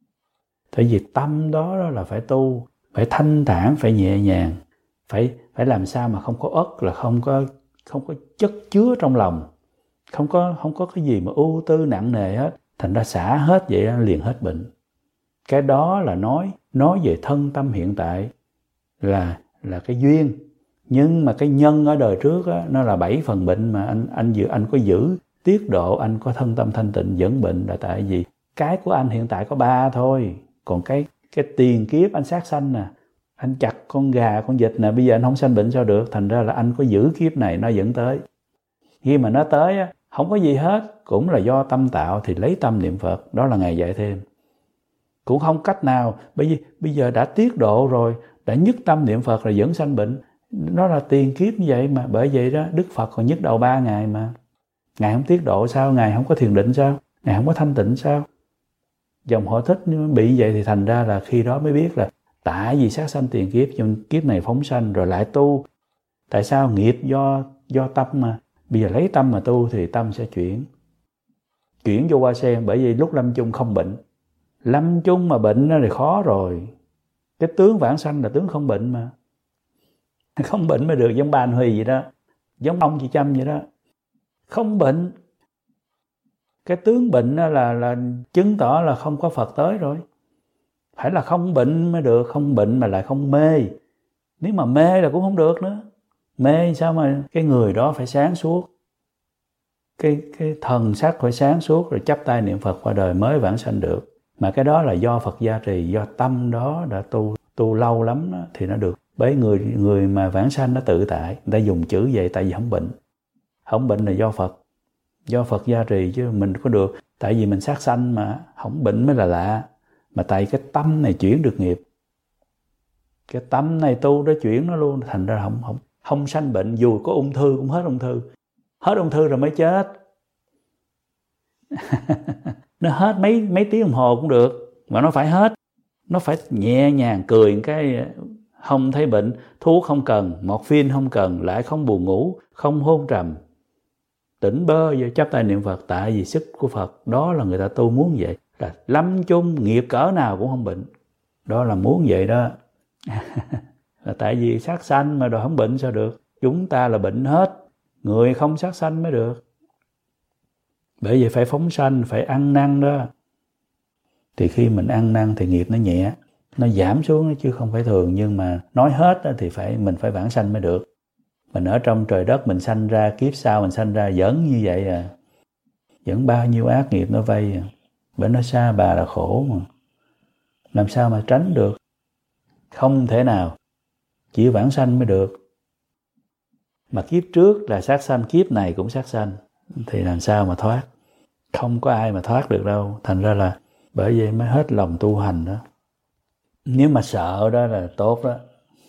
Tại vì tâm đó là phải tu, phải thanh thản, phải nhẹ nhàng, phải làm sao mà không có uất, là không có chất chứa trong lòng, không có cái gì mà ưu tư nặng nề hết, thành ra xả hết vậy liền hết bệnh. Cái đó là nói về thân tâm hiện tại là cái duyên, nhưng mà cái nhân ở đời trước á, nó là 7 phần bệnh mà anh có giữ tiết độ, anh có thân tâm thanh tịnh vẫn bệnh, là tại vì cái của anh hiện tại có 3 thôi, còn cái tiền kiếp anh sát sanh nè, anh chặt con gà con vịt nè, bây giờ anh không sanh bệnh sao được, thành ra là anh có giữ kiếp này nó vẫn tới. Khi mà nó tới á, không có gì hết, cũng là do tâm tạo, thì lấy tâm niệm Phật, đó là Ngài dạy thêm. Cũng không cách nào, bởi vì bây giờ đã tiết độ rồi, đã nhất tâm niệm Phật rồi vẫn sanh bệnh. Nó là tiền kiếp như vậy mà, bởi vậy đó Đức Phật còn nhức đầu 3 ngày mà. Ngài không tiết độ sao? Ngài không có thiền định sao? Ngài không có thanh tịnh sao? Dòng họ Thích bị vậy thì thành ra là khi đó mới biết là tại vì sát sanh tiền kiếp, trong kiếp này phóng sanh rồi lại tu. Tại sao? Nghiệp do tâm mà. Bây giờ lấy tâm mà tu thì tâm sẽ chuyển vô hoa sen, bởi vì lúc lâm chung không bệnh. Lâm chung mà bệnh thì khó rồi. Cái tướng vãng sanh là tướng không bệnh mà. Không bệnh mới được, giống ba anh Huy vậy đó, giống ông chị Trâm vậy đó, không bệnh. Cái tướng bệnh là chứng tỏ là không có Phật tới rồi. Phải là không bệnh mới được, không bệnh mà lại không mê. Nếu mà mê là cũng không được nữa. Mê sao mà cái người đó phải sáng suốt, cái thần sắc phải sáng suốt, rồi chắp tay niệm Phật qua đời mới vãng sanh được. Mà cái đó là do Phật gia trì, do tâm đó đã tu lâu lắm đó, thì nó được. Bởi người mà vãng sanh nó tự tại, người ta dùng chữ vậy tại vì không bệnh. Không bệnh là do Phật. do Phật gia trì chứ mình có được. Tại vì mình sát sanh mà, không bệnh mới là lạ. Mà tại cái tâm này chuyển được nghiệp. Cái tâm này tu đó chuyển nó luôn, thành ra không sanh bệnh. Dù có ung thư cũng hết ung thư. Hết ung thư rồi mới chết. Nó hết mấy tiếng đồng hồ cũng được, mà nó phải hết. Nó phải nhẹ nhàng cười cái không thấy bệnh, thuốc không cần, morphine không cần, lại không buồn ngủ, không hôn trầm, tỉnh bơ vô chắp tay niệm Phật. Tại vì sức của Phật đó là người ta tu muốn vậy, là lâm chung nghiệp cỡ nào cũng không bệnh, đó là muốn vậy đó. Là tại vì sát sanh mà rồi không bệnh sao được. Chúng ta là bệnh hết, người không sát sanh mới được. Bởi vậy phải phóng sanh, phải ăn năn đó. Thì khi mình ăn năn thì nghiệp nó nhẹ, nó giảm xuống chứ không phải thường. Nhưng mà nói hết thì mình phải vãng sanh mới được. Mình ở trong trời đất mình sanh ra, kiếp sau mình sanh ra vẫn như vậy à. Vẫn bao nhiêu ác nghiệp nó vây à. Bởi nó xa bà là khổ mà. Làm sao mà tránh được? Không thể nào. Chỉ vãng sanh mới được. Mà kiếp trước là sát sanh, kiếp này cũng sát sanh. Thì làm sao mà thoát? Không có ai mà thoát được đâu. Thành ra là bởi vậy mới hết lòng tu hành đó. Nếu mà sợ đó là tốt đó.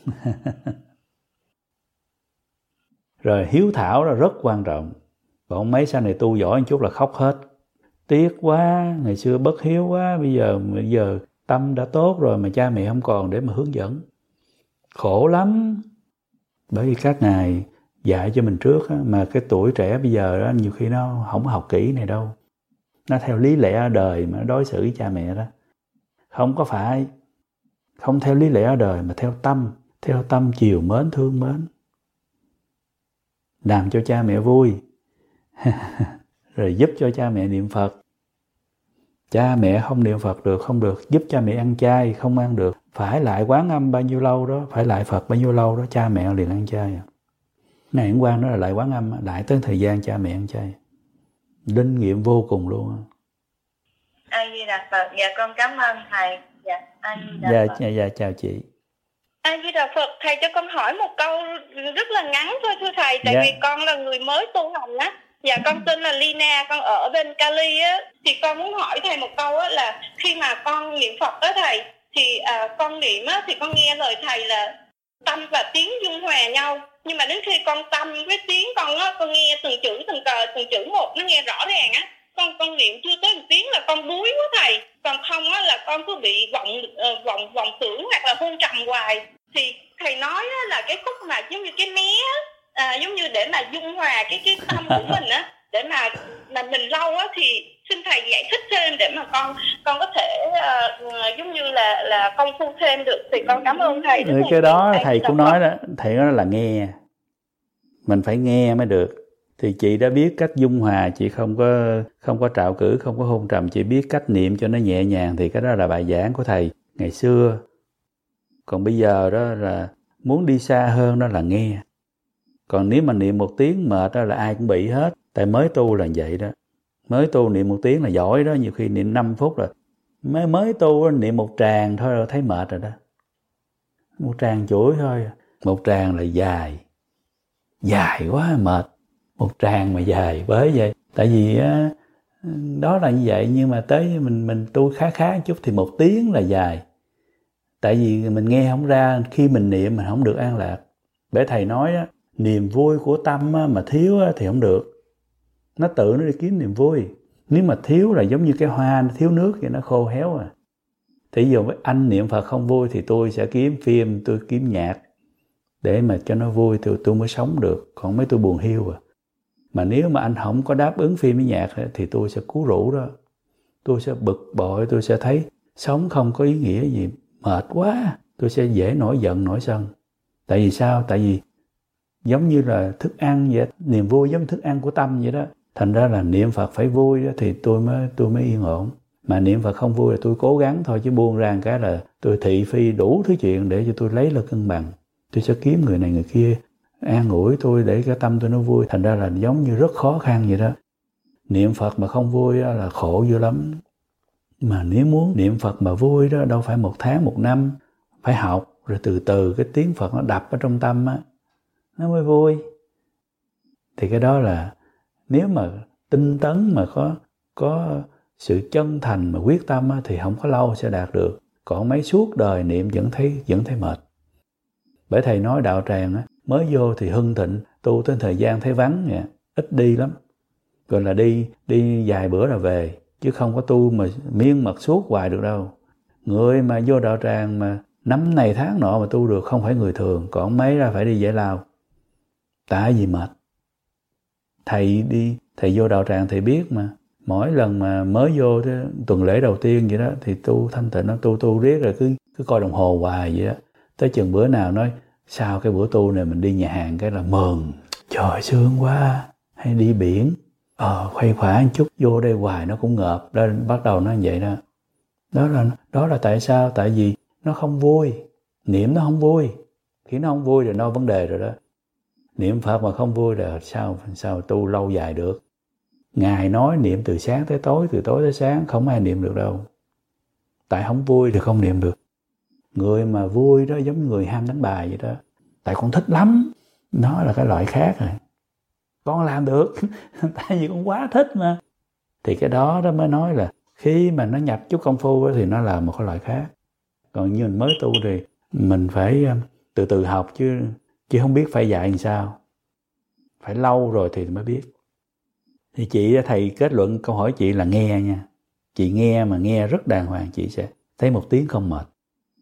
Rồi hiếu thảo là rất quan trọng. Còn mấy sau này tu giỏi một chút là khóc hết. Tiếc quá, ngày xưa bất hiếu quá, bây giờ tâm đã tốt rồi mà cha mẹ không còn để mà hướng dẫn. Khổ lắm. Bởi vì các ngài dạy cho mình trước á, mà cái tuổi trẻ bây giờ đó nhiều khi nó không học kỹ này đâu. Nó theo lý lẽ ở đời mà nó đối xử với cha mẹ đó. Không có phải. Không theo lý lẽ ở đời mà theo tâm chiều mến thương mến. Làm cho cha mẹ vui. Rồi giúp cho cha mẹ niệm Phật. Cha mẹ không niệm Phật được, không được. Giúp cha mẹ ăn chay, không ăn được. Phải lại Quán Âm bao nhiêu lâu đó, phải lại Phật bao nhiêu lâu đó, cha mẹ liền ăn chay. Ngày hôm qua nó là lại Quán Âm, lại tới thời gian cha mẹ ăn chay. Linh nghiệm vô cùng luôn. A Di Đà Phật. Dạ con cảm ơn thầy. Dạ A Di Đà Phật. Dạ chào chị. A Di Đà Phật. Thầy cho con hỏi một câu rất là ngắn thôi thưa thầy. Tại vì con là người mới tu hành á. Dạ con tên là Lina, con ở bên Cali á. Thì con muốn hỏi thầy một câu á, là khi mà con niệm Phật á thầy, thì con niệm á thì con nghe lời thầy là tâm và tiếng dung hòa nhau. Nhưng mà đến khi con tâm với tiếng con á, con nghe từng chữ một nó nghe rõ ràng á. Con niệm chưa tới một tiếng là con đuối quá thầy. Còn không á là con cứ bị vọng tưởng hoặc là hôn trầm hoài. Thì thầy nói á, là cái khúc mà giống như cái mé á, giống như để mà dung hòa cái tâm của mình á, để mà mình lâu á, thì xin thầy giải thích thêm để mà con có thể giống như là công phu thêm được. Thì con cảm ơn thầy. Cái đó thầy cũng nói đó, thầy nói là nghe. Mình phải nghe mới được. Thì chị đã biết cách dung hòa, chị không có trạo cử, không có hôn trầm, chị biết cách niệm cho nó nhẹ nhàng, thì cái đó là bài giảng của thầy ngày xưa. Còn bây giờ đó là muốn đi xa hơn đó là nghe. Còn nếu mà niệm một tiếng mệt đó là ai cũng bị hết. Tại mới tu là vậy đó. Mới tu niệm một tiếng là giỏi đó, nhiều khi niệm 5 phút rồi. Mới tu niệm một tràng thôi rồi thấy mệt rồi đó. Một tràng chuỗi thôi. Một tràng là dài. Dài quá mệt. Một tràng mà dài bởi vậy. Tại vì đó là như vậy, nhưng mà tới mình tu khá một chút thì một tiếng là dài. Tại vì mình nghe không ra, khi mình niệm mình không được an lạc. Bởi thầy nói á, niềm vui của tâm á, mà thiếu á, thì không được. Nó tự nó đi kiếm niềm vui. Nếu mà thiếu là giống như cái hoa thiếu nước vậy, nó khô héo à. Thì giờ với anh niệm Phật không vui thì tôi sẽ kiếm phim, tôi kiếm nhạc để mà cho nó vui, tôi mới sống được. Còn mấy tôi buồn hiu à. Mà nếu mà anh không có đáp ứng phim với nhạc thì tôi sẽ cứu rũ đó. Tôi sẽ bực bội, tôi sẽ thấy sống không có ý nghĩa gì, mệt quá. Tôi sẽ dễ nổi giận, nổi sân. Tại vì sao? Tại vì giống như là thức ăn vậy, niềm vui giống thức ăn của tâm vậy đó. Thành ra là niệm Phật phải vui đó, thì tôi mới yên ổn. Mà niệm Phật không vui là tôi cố gắng thôi, chứ buông ra một cái là tôi thị phi đủ thứ chuyện để cho tôi lấy là cân bằng. Tôi sẽ kiếm người này người kia an ủi tôi để cái tâm tôi nó vui. Thành ra là giống như rất khó khăn vậy đó. Niệm Phật mà không vui là khổ dữ lắm. Mà nếu muốn niệm Phật mà vui đó, đâu phải 1 tháng 1 năm. Phải học rồi từ từ cái tiếng Phật nó đập ở trong tâm á, nó mới vui. Thì cái đó là nếu mà tinh tấn mà có sự chân thành mà quyết tâm thì không có lâu sẽ đạt được. Còn mấy suốt đời niệm vẫn thấy mệt. Bởi thầy nói đạo tràng mới vô thì hưng thịnh, tu tới thời gian thấy vắng vậy, ít đi lắm. Gọi là đi vài bữa là về, chứ không có tu mà miên mật suốt hoài được đâu. Người mà vô đạo tràng mà năm này tháng nọ mà tu được không phải người thường, còn mấy ra phải đi giải lao. Tại vì mệt. Thầy vô đạo tràng thầy biết mà, mỗi lần mà mới vô tuần lễ đầu tiên vậy đó thì tu thanh tịnh, nó tu riết rồi cứ coi đồng hồ hoài vậy đó. Tới chừng bữa nào nói sao cái bữa tu này mình đi nhà hàng cái là mừng, trời sướng quá, hay đi biển, khuây khỏa một chút, vô đây hoài nó cũng ngợp, đó bắt đầu nó như vậy đó. Đó là tại sao? Tại vì nó không vui, niệm nó không vui. Khi nó không vui rồi nó vấn đề rồi đó. Niệm Phật mà không vui là sao tu lâu dài được. Ngài nói niệm từ sáng tới tối, từ tối tới sáng, không ai niệm được đâu. Tại không vui thì không niệm được. Người mà vui đó giống người ham đánh bài vậy đó. Tại con thích lắm, nó là cái loại khác rồi. Con làm được, tại vì con quá thích mà. Thì cái đó mới nói là khi mà nó nhập chút công phu thì nó là một cái loại khác. Còn như mình mới tu thì mình phải từ từ học chứ không biết phải dạy làm sao. Phải lâu rồi thì mới biết. Thì chị, thầy kết luận câu hỏi chị là nghe nha. Chị nghe mà nghe rất đàng hoàng, chị sẽ thấy một tiếng không mệt.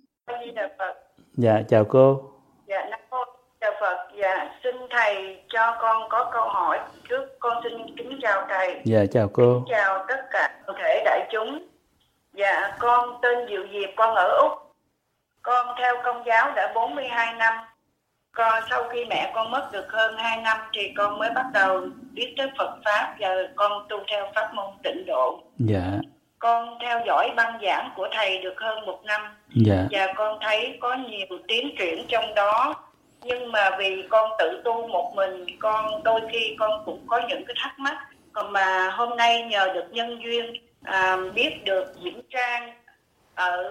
Dạ, chào cô. Dạ, Nam Mô chào Phật. Dạ, xin thầy cho con có câu hỏi trước. Con xin kính chào thầy. Dạ, chào cô. Kính chào tất cả toàn thể đại chúng. Dạ, con tên Diệu Diệp, con ở Úc. Con theo Công giáo đã 42 năm. Sau khi mẹ con mất được hơn 2 năm thì con mới bắt đầu biết tới Phật Pháp và con tu theo pháp môn Tịnh Độ. Dạ. Con theo dõi băng giảng của thầy được hơn 1 năm. Dạ. Và con thấy có nhiều tiến triển trong đó. Nhưng mà vì con tự tu một mình, đôi khi con cũng có những cái thắc mắc. Còn mà hôm nay nhờ được nhân duyên biết được Diễn Trang ở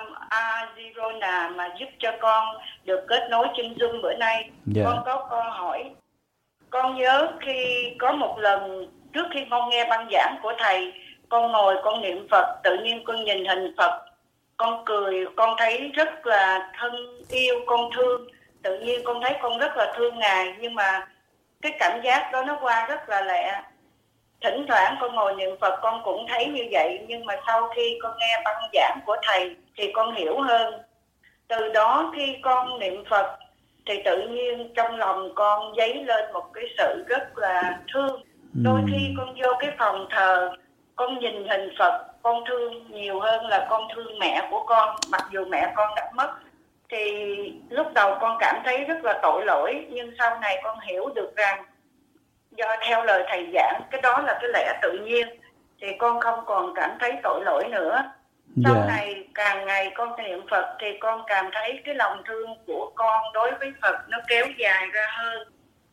Arizona mà giúp cho con được kết nối trên Zoom bữa nay. Dạ. Con có câu hỏi. Con nhớ khi có một lần trước khi con nghe băng giảng của thầy, con ngồi con niệm Phật, tự nhiên con nhìn hình Phật, con cười, con thấy rất là thân yêu, con thương. Tự nhiên con thấy con rất là thương Ngài, nhưng mà cái cảm giác đó nó qua rất là lẹ. Thỉnh thoảng con ngồi niệm Phật con cũng thấy như vậy, nhưng mà sau khi con nghe băng giảng của thầy thì con hiểu hơn. Từ đó khi con niệm Phật thì tự nhiên trong lòng con dấy lên một cái sự rất là thương. Đôi khi con vô cái phòng thờ, con nhìn hình Phật, con thương nhiều hơn là con thương mẹ của con, mặc dù mẹ con đã mất. Thì lúc đầu con cảm thấy rất là tội lỗi, nhưng sau này con hiểu được rằng do theo lời thầy giảng, cái đó là cái lẽ tự nhiên, thì con không còn cảm thấy tội lỗi nữa. Sau này càng ngày con niệm Phật thì con càng thấy cái lòng thương của con đối với Phật nó kéo dài ra hơn.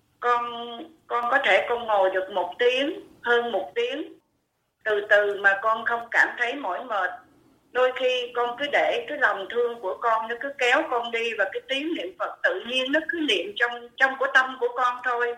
Con có thể con ngồi được 1 tiếng, hơn 1 tiếng, từ từ mà con không cảm thấy mỏi mệt. Đôi khi con cứ để cái lòng thương của con nó cứ kéo con đi, và cái tiếng niệm Phật tự nhiên nó cứ niệm trong của tâm của con thôi.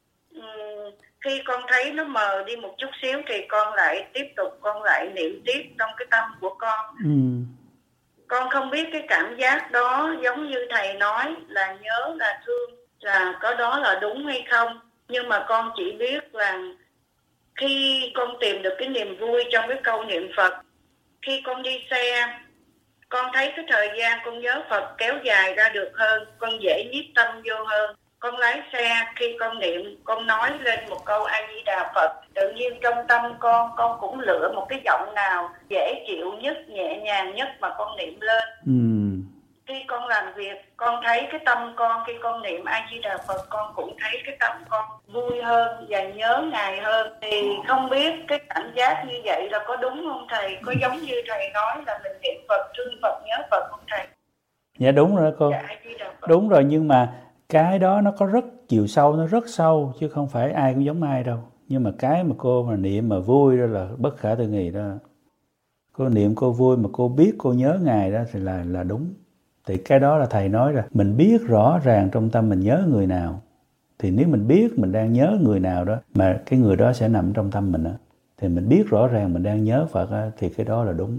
Khi con thấy nó mờ đi một chút xíu thì con lại tiếp tục, con lại niệm tiếp trong cái tâm của con. Con không biết cái cảm giác đó giống như thầy nói là nhớ là thương, là có đó là đúng hay không. Nhưng mà con chỉ biết là khi con tìm được cái niềm vui trong cái câu niệm Phật, khi con đi xe, con thấy cái thời gian con nhớ Phật kéo dài ra được hơn, con dễ nhiếp tâm vô hơn. Con lái xe, khi con niệm, con nói lên một câu A Di Đà Phật, tự nhiên trong tâm con cũng lựa một cái giọng nào dễ chịu nhất, nhẹ nhàng nhất mà con niệm lên. Khi con làm việc, con thấy cái tâm con, khi con niệm A Di Đà Phật, con cũng thấy cái tâm con vui hơn và nhớ Ngài hơn. Thì không biết cái cảm giác như vậy là có đúng không thầy? Có giống như thầy nói là mình niệm Phật, thương Phật, nhớ Phật không thầy? Dạ đúng rồi cô. Dạ, đúng rồi, nhưng mà cái đó nó có rất chiều sâu, nó rất sâu, chứ không phải ai cũng giống ai đâu. Nhưng mà cái mà cô mà niệm mà vui đó là bất khả tư nghị đó. Cô niệm cô vui mà cô biết cô nhớ Ngài đó thì là đúng. Thì cái đó là thầy nói là mình biết rõ ràng trong tâm mình nhớ người nào Thì nếu mình biết mình đang nhớ người nào đó mà cái người đó sẽ nằm trong tâm mình á, thì mình biết rõ ràng mình đang nhớ Phật á, thì cái đó là đúng.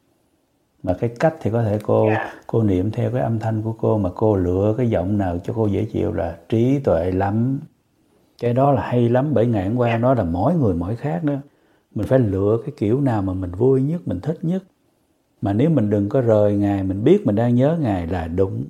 Mà cái cách thì có thể cô niệm theo cái âm thanh của cô, mà cô lựa cái giọng nào cho cô dễ chịu là trí tuệ lắm. Cái đó là hay lắm, bởi ngày hôm qua nó là mỗi người mỗi khác đó. Mình phải lựa cái kiểu nào mà mình vui nhất, mình thích nhất. Mà nếu mình đừng có rời Ngài, mình biết mình đang nhớ Ngài là đúng.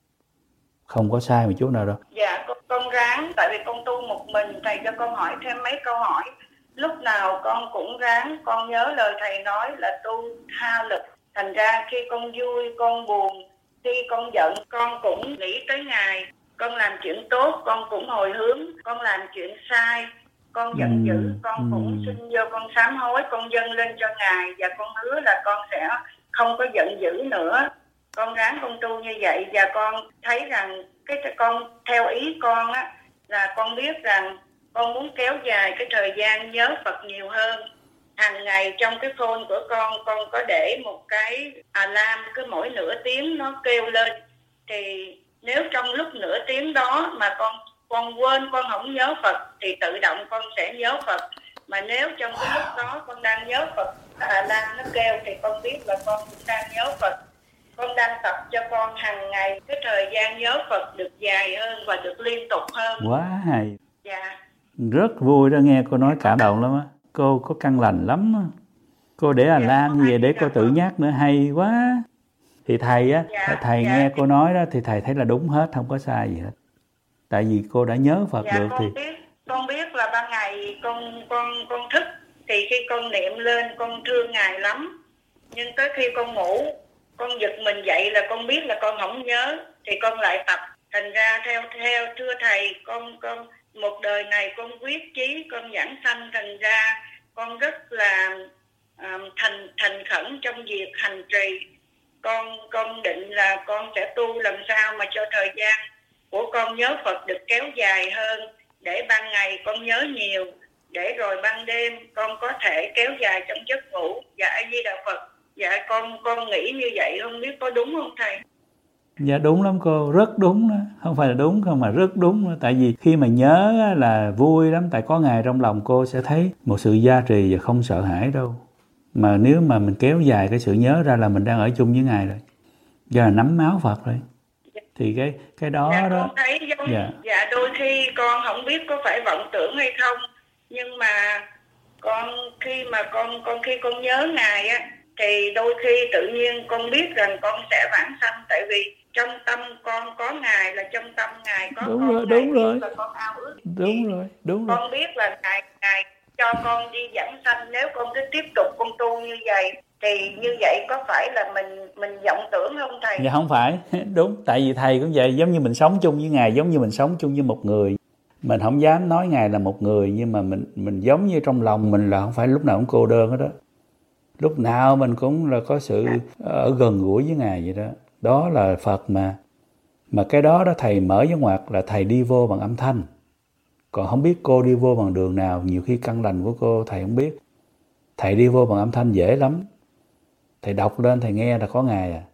Không có sai một chút nào đâu. Dạ, con ráng, tại vì con tu một mình, thầy cho con hỏi thêm mấy câu hỏi. Lúc nào con cũng ráng, con nhớ lời thầy nói là tu tha lực. Thành ra khi con vui, con buồn, khi con giận, con cũng nghĩ tới Ngài. Con làm chuyện tốt, con cũng hồi hướng. Con làm chuyện sai, con giận dữ, con cũng xin vô, con sám hối, con dâng lên cho Ngài. Và con hứa là con sẽ không có giận dữ nữa. Con ráng con tu như vậy, và con thấy rằng cái con theo ý con á, là con biết rằng con muốn kéo dài cái thời gian nhớ Phật nhiều hơn. Hàng ngày trong cái phone của con có để một cái alarm, cứ mỗi nửa tiếng nó kêu lên. Thì nếu trong lúc nửa tiếng đó mà con quên, con không nhớ Phật, thì tự động con sẽ nhớ Phật. Mà nếu trong cái lúc đó con đang nhớ Phật, alarm nó kêu, thì con biết là con cũng đang nhớ Phật. Con đang tập cho con hàng ngày cái thời gian nhớ Phật được dài hơn và được liên tục hơn. Quá hay. Dạ. Rất vui đó, nghe cô nói cảm động lắm á. Cô có căn lành lắm á. Cô để alarm như vậy để cô tự nhắc nữa, hay quá. Thì thầy á, thầy nghe cô nói đó thì thầy thấy là đúng hết, không có sai gì hết. Tại vì cô đã nhớ Phật được thì con biết là ban ngày con thức thì khi con niệm lên con thương Ngài lắm. Nhưng tới khi con ngủ, con giật mình dậy là con biết là con không nhớ, thì con lại tập. Thành ra theo thưa thầy, con một đời này con quyết chí, con giảng sanh, thành ra con rất là thành khẩn trong việc hành trì. Con định là con sẽ tu làm sao mà cho thời gian của con nhớ Phật được kéo dài hơn, để ban ngày con nhớ nhiều, để rồi ban đêm con có thể kéo dài trong giấc ngủ. Dạ A Di Đà Phật. Dạ con nghĩ như vậy, không biết có đúng không thầy? Dạ đúng lắm cô, rất đúng đó. Không phải là đúng không mà rất đúng đó. Tại vì khi mà nhớ là vui lắm, tại có Ngài trong lòng cô sẽ thấy một sự gia trì và không sợ hãi đâu. Mà nếu mà mình kéo dài cái sự nhớ ra là mình đang ở chung với Ngài rồi, giờ là nắm máu Phật rồi. Thì cái đó dạ, đó. Con thấy giống dạ đôi khi con không biết có phải vọng tưởng hay không, nhưng mà khi con nhớ Ngài á, thì đôi khi tự nhiên con biết rằng con sẽ vãng sanh, tại vì trong tâm con có Ngài, là trong tâm Ngài có đúng con. Rồi, đúng rồi. Là con ao ước. Đúng rồi. Con biết là Ngài cho con đi vãng sanh. Nếu con cứ tiếp tục con tu như vậy, thì như vậy có phải là mình vọng tưởng không thầy? Dạ không phải. Đúng, tại vì thầy cũng vậy, giống như mình sống chung với Ngài, giống như mình sống chung với một người. Mình không dám nói Ngài là một người, nhưng mà mình giống như trong lòng mình là không phải lúc nào cũng cô đơn hết đó. Lúc nào mình cũng là có sự ở gần gũi với Ngài vậy đó. Đó là Phật mà. Mà cái đó thầy mở với ngoặt là thầy đi vô bằng âm thanh. Còn không biết cô đi vô bằng đường nào, nhiều khi căn lành của cô thầy không biết. Thầy đi vô bằng âm thanh dễ lắm. Thầy đọc lên thầy nghe là có Ngài à.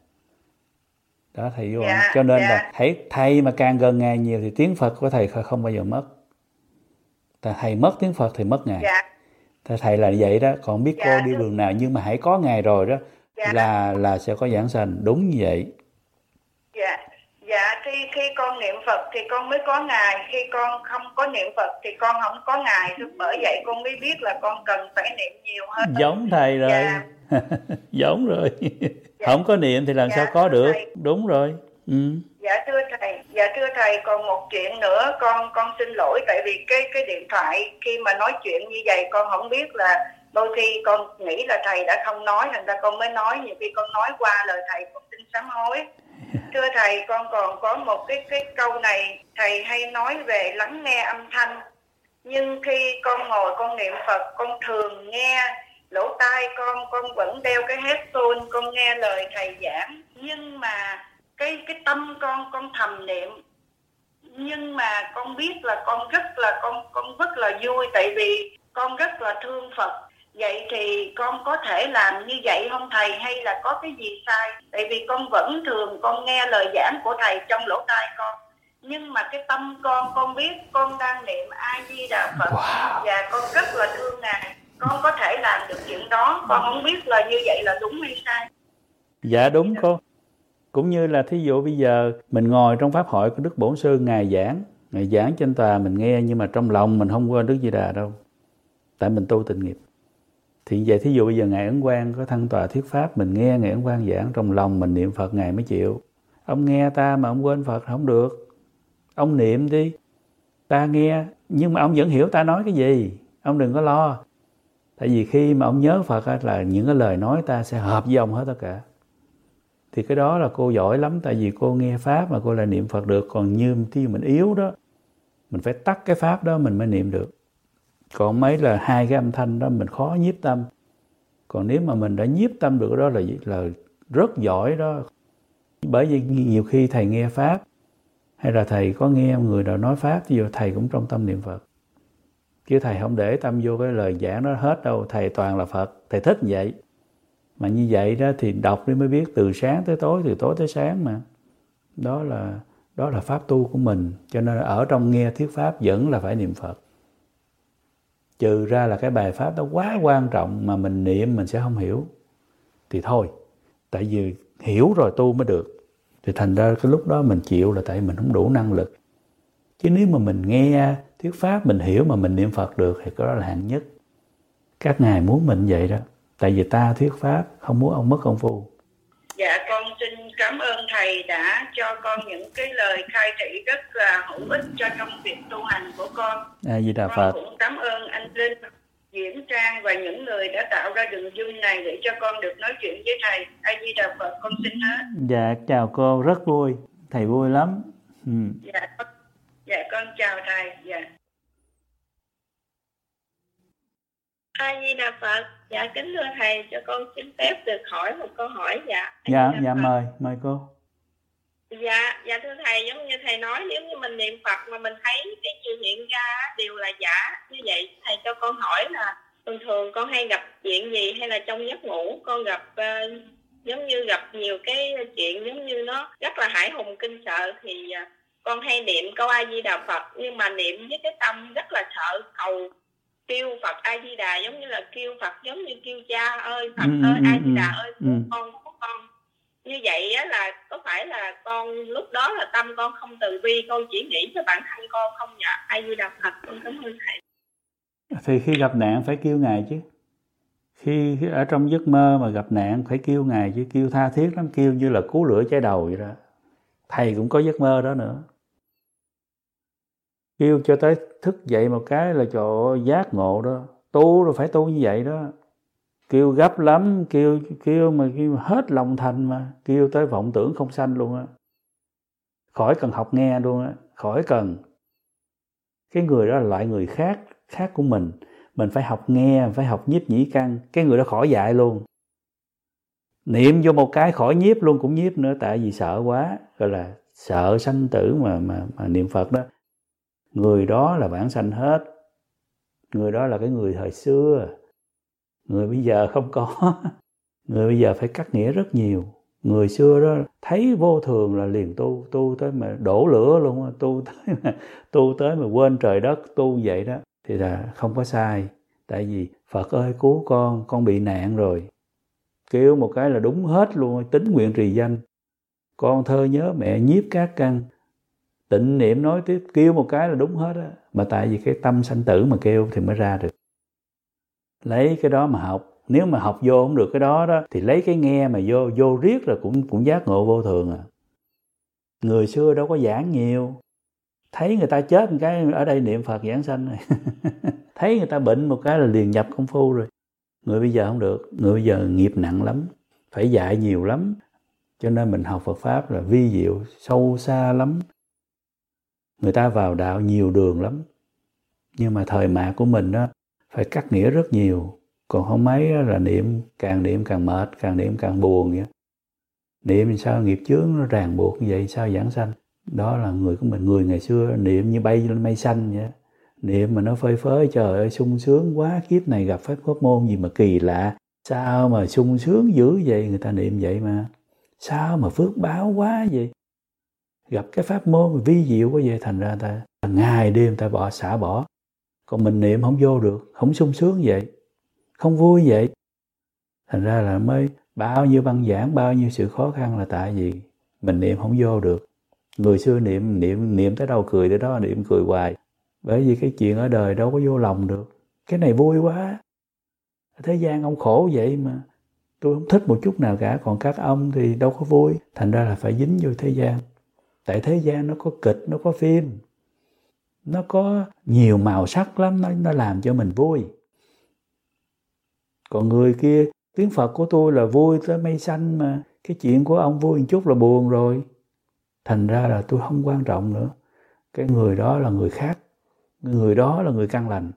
Đó thầy vô. Cho nên là thầy mà càng gần Ngài nhiều thì tiếng Phật của thầy không bao giờ mất. Thầy mất tiếng Phật thì mất Ngài. Thầy là vậy đó. Còn không biết cô đi đường nào, nhưng mà hãy có Ngài rồi đó là sẽ có giảng sanh. Đúng như vậy. Dạ, khi con niệm Phật thì con mới có Ngài. Khi con không có niệm Phật thì con không có Ngài. Bởi vậy con mới biết là con cần phải niệm nhiều hơn. Giống thầy rồi. Giống rồi. Không có niệm thì làm sao có được. Thầy. Đúng rồi. Dạ thưa thầy, còn một chuyện nữa, con xin lỗi, tại vì cái điện thoại khi mà nói chuyện như vậy con không biết là đôi khi con nghĩ là thầy đã không nói, thành ra con mới nói. Nhiều khi con nói qua lời thầy, con xin sám hối. Thưa thầy, con còn có một cái câu này, thầy hay nói về lắng nghe âm thanh. Nhưng khi con ngồi con niệm Phật, con thường nghe lỗ tai con vẫn đeo cái headphone, con nghe lời thầy giảng. Nhưng mà cái tâm con thầm niệm. Nhưng mà con biết là con rất là vui, tại vì con rất là thương Phật. Vậy thì con có thể làm như vậy không thầy, hay là có cái gì sai? Tại vì con vẫn thường con nghe lời giảng của thầy trong lỗ tai con. nhưng mà cái tâm con biết con đang niệm A Di Đà Phật, và con rất là thương Ngài, con có thể làm được chuyện đó. Con không biết là như vậy là đúng hay sai. Dạ đúng cô. Cũng như là thí dụ bây giờ mình ngồi trong pháp hội của Đức Bổn Sư, Ngài giảng trên tòa mình nghe, nhưng mà trong lòng mình không quên Đức Di Đà đâu, tại mình tu tịnh nghiệp. Thì vậy thí dụ bây giờ Ngài Ấn Quang có thăng tòa thuyết pháp, mình nghe Ngài Ấn Quang giảng, trong lòng mình niệm Phật Ngài mới chịu. Ông nghe ta mà ông quên Phật không được. Ông niệm đi, ta nghe, nhưng mà ông vẫn hiểu ta nói cái gì, ông đừng có lo. Tại vì khi mà ông nhớ Phật là những cái lời nói ta sẽ hợp với ông hết tất cả. Thì cái đó là cô giỏi lắm, tại vì cô nghe Pháp mà cô lại niệm Phật được. Còn như khi mình yếu đó, mình phải tắt cái Pháp đó mình mới niệm được. Còn mấy là hai cái âm thanh đó mình khó nhiếp tâm. Còn nếu mà mình đã nhiếp tâm được đó là rất giỏi đó. Bởi vì nhiều khi thầy nghe Pháp, hay là thầy có nghe người nào nói Pháp, thì thầy cũng trong tâm niệm Phật. Chứ thầy không để tâm vô cái lời giảng đó hết đâu. Thầy toàn là Phật, thầy thích vậy. Mà như vậy đó thì đọc đi mới biết, từ sáng tới tối, từ tối tới sáng mà. Đó là pháp tu của mình. Cho nên ở trong nghe thuyết Pháp vẫn là phải niệm Phật. Trừ ra là cái bài Pháp đó quá quan trọng mà mình niệm mình sẽ không hiểu. Thì thôi, tại vì hiểu rồi tu mới được. Thì thành ra cái lúc đó mình chịu là tại mình không đủ năng lực. Chứ nếu mà mình nghe thuyết Pháp mình hiểu mà mình niệm Phật được thì cái đó là hạng nhất. Các ngài muốn mình vậy đó. Tại vì ta thuyết Pháp không muốn ông mất công phu. Dạ con xin cảm ơn thầy đã cho con những cái lời khai thị rất là hữu ích cho trong việc tu hành của con. A Di Đà Phật. Con cũng cảm ơn anh Linh, Diễm Trang và những người đã tạo ra đường Zoom này để cho con được nói chuyện với thầy. A Di Đà Phật, con xin hết. Dạ chào cô, rất vui. Thầy vui lắm. Dạ con chào thầy. Dạ. A Di Đà Phật. Dạ kính thưa thầy, cho con xin phép được hỏi một câu hỏi. Dạ mời cô. Dạ thưa thầy, giống như thầy nói, nếu như mình niệm Phật mà mình thấy cái gì hiện ra đều là giả như vậy, thầy cho con hỏi là thường thường con hay gặp chuyện gì, hay là trong giấc ngủ con gặp giống như gặp nhiều cái chuyện giống như nó rất là hãi hùng kinh sợ, thì con hay niệm câu A Di Đà Phật, nhưng mà niệm với cái tâm rất là sợ, cầu kêu Phật A Di Đà, giống như là kêu Phật giống như kêu cha ơi, Phật ơi, A Di Đà ơi, cứu con. Như vậy á, là có phải là con lúc đó là tâm con không từ bi, con chỉ nghĩ cho bản thân con không? Dạ A Di Đà Phật, con cảm ơn thầy. Thì khi gặp nạn phải kêu Ngài chứ. Khi ở trong giấc mơ mà gặp nạn phải kêu Ngài chứ, kêu tha thiết lắm, kêu như là cứu lửa cháy đầu vậy đó. Thầy cũng có giấc mơ đó nữa. Kêu cho tới thức dậy một cái là trời giác ngộ đó. Tu rồi phải tu như vậy đó. Kêu gấp lắm, kêu mà kêu hết lòng thành mà, kêu tới vọng tưởng không sanh luôn á. Khỏi cần học nghe luôn á, khỏi cần. Cái người đó là loại người khác của mình phải học nghe, phải học nhiếp nhĩ căn. Cái người đó khỏi dạy luôn. Niệm vô một cái khỏi nhiếp luôn cũng nhiếp nữa, tại vì sợ quá, gọi là sợ sanh tử mà niệm Phật đó. Người đó là vãng sanh hết. Người đó là cái người thời xưa. Người bây giờ không có. Người bây giờ phải cắt nghĩa rất nhiều. Người xưa đó thấy vô thường là liền tu tới mà đổ lửa luôn, tu tới mà quên trời đất, tu vậy đó thì là không có sai. Tại vì Phật ơi cứu con bị nạn rồi. Kêu một cái là đúng hết luôn, tính nguyện trì danh. Con thơ nhớ mẹ nhiếp các căn. Tịnh niệm nói tiếp, kêu một cái là đúng hết á. Mà tại vì cái tâm sanh tử mà kêu thì mới ra được. Lấy cái đó mà học. Nếu mà học vô không được cái đó đó thì lấy cái nghe mà vô riết rồi cũng giác ngộ vô thường à. Người xưa đâu có giảng nhiều. Thấy người ta chết một cái ở đây niệm Phật giảng sanh này. Thấy người ta bệnh một cái là liền nhập công phu rồi. Người bây giờ không được. Người bây giờ nghiệp nặng lắm. Phải dạy nhiều lắm. Cho nên mình học Phật Pháp là vi diệu, sâu xa lắm. Người ta vào đạo nhiều đường lắm. Nhưng mà thời mạt của mình đó phải cắt nghĩa rất nhiều. Còn không mấy là niệm càng mệt, càng niệm càng buồn vậy. Niệm sao nghiệp chướng nó ràng buộc như vậy, sao giảng sanh? Đó là người của mình. Người ngày xưa niệm như bay lên mây xanh vậy. Niệm mà nó phơi phới, trời ơi sung sướng quá, kiếp này gặp pháp môn gì mà kỳ lạ. Sao mà sung sướng dữ vậy, người ta niệm vậy mà. Sao mà phước báo quá vậy? gặp cái pháp môn vi diệu quá vậy, thành ra ta ngày đêm ta xả bỏ. Còn mình niệm không vô được, không sung sướng vậy, không vui vậy. Thành ra là mới bao nhiêu băng giảng, bao nhiêu sự khó khăn là tại vì mình niệm không vô được. Người xưa niệm tới đâu cười tới đó, niệm cười hoài. Bởi vì cái chuyện ở đời đâu có vô lòng được. Cái này vui quá. Thế gian ông khổ vậy mà. Tôi không thích một chút nào cả, còn các ông thì đâu có vui. Thành ra là phải dính vô thế gian. Tại thế gian nó có kịch, nó có phim. Nó có nhiều màu sắc lắm, nó làm cho mình vui. Còn người kia, tiếng Phật của tôi là vui tới mây xanh mà. Cái chuyện của ông vui một chút là buồn rồi. Thành ra là tôi không quan trọng nữa. Cái người đó là người khác. Người đó là người căn lành.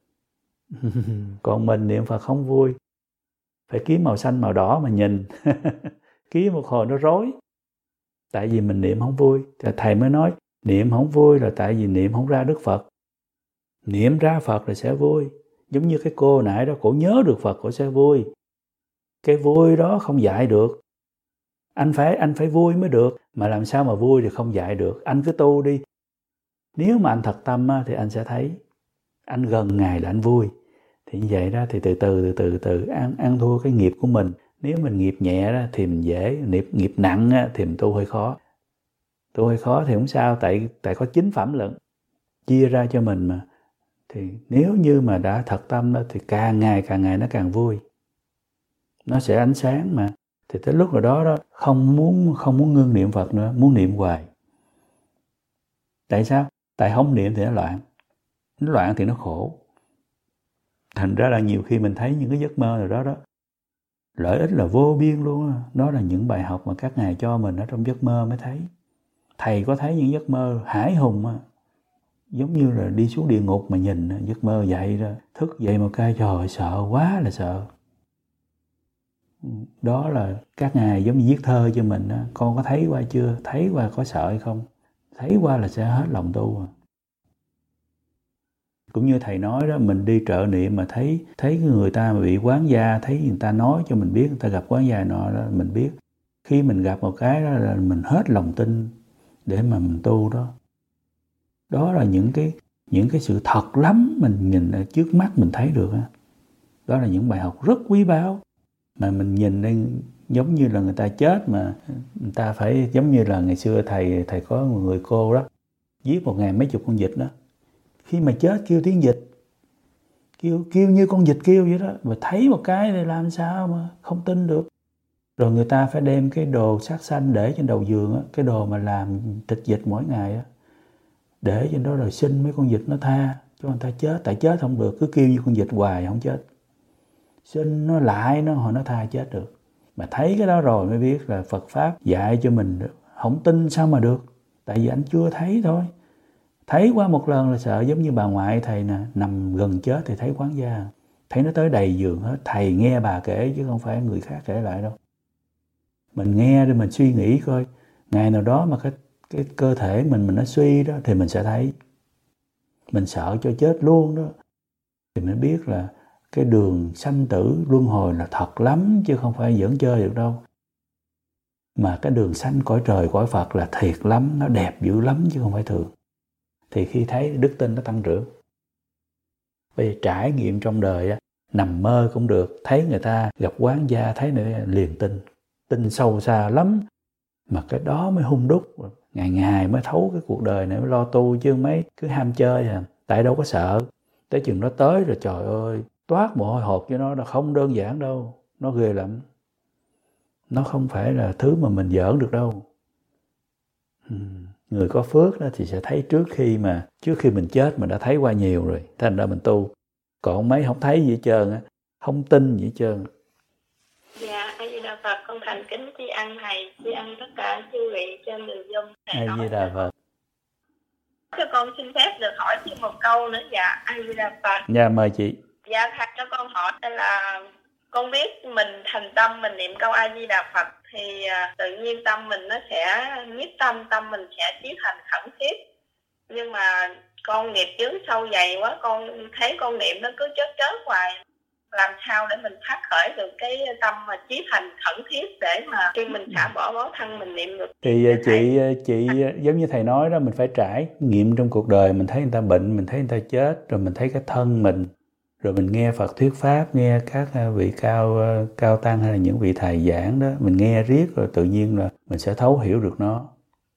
Còn mình niệm Phật không vui. Phải kiếm màu xanh màu đỏ mà nhìn. Kiếm một hồi nó rối. Tại vì mình niệm không vui. Thì thầy mới nói niệm không vui là tại vì niệm không ra Đức Phật. Niệm ra Phật là sẽ vui. Giống như cái cô nãy đó, cổ nhớ được Phật, cổ sẽ vui. Cái vui đó không dạy được. Anh phải vui mới được. Mà làm sao mà vui thì không dạy được. Anh cứ tu đi. Nếu mà anh thật tâm thì anh sẽ thấy. Anh gần Ngài là anh vui. Thì như vậy đó thì từ từ ăn thua cái nghiệp của mình. Nếu mình nghiệp nhẹ đó thì mình dễ. Nghiệp nặng thì mình tu hơi khó. Tu hơi khó thì không sao. Tại có 9 phẩm lận. Chia ra cho mình mà. Thì nếu như mà đã thật tâm đó thì càng ngày nó càng vui. Nó sẽ ánh sáng mà. Thì tới lúc nào đó không muốn ngưng niệm Phật nữa, muốn niệm hoài. Tại sao? Tại không niệm thì nó loạn. Nó loạn thì nó khổ. Thành ra là nhiều khi mình thấy những cái giấc mơ rồi đó. Lợi ích là vô biên luôn. Đó là những bài học mà các ngài cho mình ở trong giấc mơ mới thấy. Thầy có thấy những giấc mơ hãi hùng giống như là đi xuống địa ngục mà nhìn giấc mơ dậy đó. Thức dậy một cái trời sợ quá là sợ. Đó là các ngài giống như viết thơ cho mình. Con có thấy qua chưa? Thấy qua có sợ hay không? Thấy qua là sẽ hết lòng tu. Cũng như thầy nói đó, mình đi trợ niệm mà thấy người ta mà bị quán gia, thấy người ta nói cho mình biết, người ta gặp quán gia nọ đó, mình biết. Khi mình gặp một cái đó là mình hết lòng tin để mà mình tu đó. Đó là những cái sự thật lắm mình nhìn ở trước mắt mình thấy được. Đó là những bài học rất quý báu. Mà mình nhìn đây giống như là người ta chết mà người ta phải giống như là ngày xưa thầy có một người cô đó giết 1000 mấy chục con vịt đó. Khi mà chết kêu tiếng vịt, kêu như con vịt kêu vậy đó. Và thấy một cái thì làm sao mà không tin được. Rồi người ta phải đem cái đồ sát sanh để trên đầu giường á, cái đồ mà làm thịt vịt mỗi ngày á, để trên đó rồi xin mấy con vịt nó tha cho người ta chết. Tại chết không được, cứ kêu như con vịt hoài không chết. Xin nó lại nó tha chết được. Mà thấy cái đó rồi mới biết là Phật Pháp dạy cho mình được. Không tin sao mà được. Tại vì anh chưa thấy thôi. Thấy qua một lần là sợ, giống như bà ngoại thầy nè, nằm gần chết thì thấy quán gia. Thấy nó tới đầy giường hết. Thầy nghe bà kể chứ không phải người khác kể lại đâu. Mình nghe để mình suy nghĩ coi. Ngày nào đó mà cái cơ thể mình nó suy đó thì mình sẽ thấy. Mình sợ cho chết luôn đó. Thì mới biết là cái đường sanh tử luân hồi là thật lắm chứ không phải giỡn chơi được đâu. Mà cái đường sanh cõi trời cõi Phật là thiệt lắm, nó đẹp dữ lắm chứ không phải thường. Thì khi thấy đức tin nó tăng trưởng. Bây giờ trải nghiệm trong đời á, nằm mơ cũng được, thấy người ta gặp quán gia, thấy nữa liền tin sâu xa lắm. Mà cái đó mới hung đúc, ngày mới thấu cái cuộc đời này, mới lo tu chứ mấy cứ ham chơi tại đâu có sợ. Tới chừng nó tới rồi trời ơi, toát mồ hôi hột cho nó là không đơn giản đâu, nó ghê lắm. Nó không phải là thứ mà mình giỡn được đâu. Người có phước đó thì sẽ thấy trước khi mình chết mình đã thấy qua nhiều rồi, thành ra mình tu. Còn mấy không thấy gì hết trơn á, không tin gì hết trơn. Dạ, A Di Đà Phật, con thành kính tri ân thầy, tri ân tất cả chư vị trên đường Zoom. A Di Đà Phật. Cho con xin phép được hỏi thêm một câu nữa. Dạ, A Di Đà Phật. Dạ, mời chị. Dạ, thầy cho con hỏi là con biết mình thành tâm mình niệm câu A Di Đà Phật thì tự nhiên tâm mình nó sẽ nhiếp tâm mình sẽ chí thành khẩn thiết. Nhưng mà con nghiệp chướng sâu dày quá, con thấy con niệm nó cứ chớt hoài. làm sao để mình phát khởi được cái tâm mà chí thành khẩn thiết để mà khi mình xả bỏ báo thân mình niệm được. Thì chị giống như thầy nói đó, mình phải trải nghiệm trong cuộc đời, mình thấy người ta bệnh, mình thấy người ta chết, rồi mình thấy cái thân mình, rồi mình nghe Phật thuyết pháp, nghe các vị cao tăng hay là những vị thầy giảng đó, mình nghe riết rồi tự nhiên là mình sẽ thấu hiểu được nó.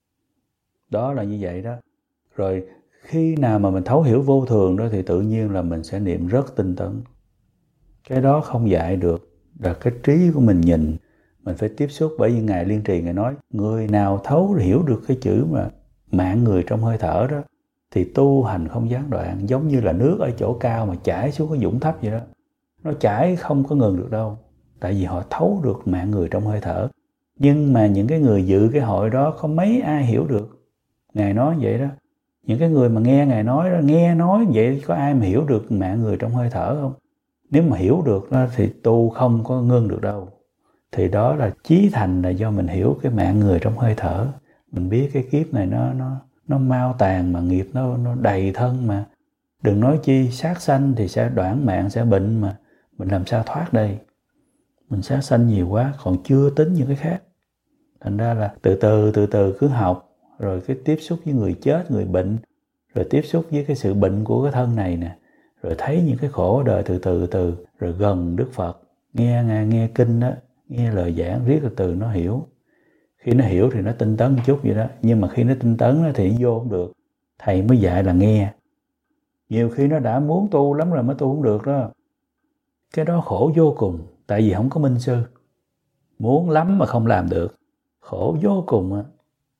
Đó là như vậy đó. Rồi khi nào mà mình thấu hiểu vô thường đó thì tự nhiên là mình sẽ niệm rất tinh tấn. Cái đó không dạy được, là cái trí của mình nhìn, mình phải tiếp xúc. Bởi vì Ngài Liên Trì Ngài nói, người nào thấu hiểu được cái chữ mà mạng người trong hơi thở đó thì tu hành không gián đoạn, giống như là nước ở chỗ cao mà chảy xuống cái vũng thấp vậy đó. Nó chảy không có ngừng được đâu, tại vì họ thấu được mạng người trong hơi thở. Nhưng mà những cái người dự cái hội đó không mấy ai hiểu được. Ngài nói vậy đó, những cái người mà nghe Ngài nói đó, nghe nói vậy có ai mà hiểu được mạng người trong hơi thở không? Nếu mà hiểu được đó thì tu không có ngưng được đâu. Thì đó là chí thành, là do mình hiểu cái mạng người trong hơi thở. Mình biết cái kiếp này nó mau tàn mà nghiệp nó đầy thân mà. Đừng nói chi sát sanh thì sẽ đoạn mạng, sẽ bệnh mà. Mình làm sao thoát đây? Mình sát sanh nhiều quá, còn chưa tính những cái khác. Thành ra là từ từ cứ học, rồi cái tiếp xúc với người chết, người bệnh, rồi tiếp xúc với cái sự bệnh của cái thân này nè, rồi thấy những cái khổ đời từ từ, rồi gần Đức Phật, nghe kinh đó, nghe lời giảng, riết từ nó hiểu. Khi nó hiểu thì nó tinh tấn một chút vậy đó, nhưng mà khi nó tinh tấn thì nó vô không được. Thầy mới dạy là nghe. Nhiều khi nó đã muốn tu lắm rồi mới tu không được đó. Cái đó khổ vô cùng, tại vì không có minh sư. Muốn lắm mà không làm được, khổ vô cùng á.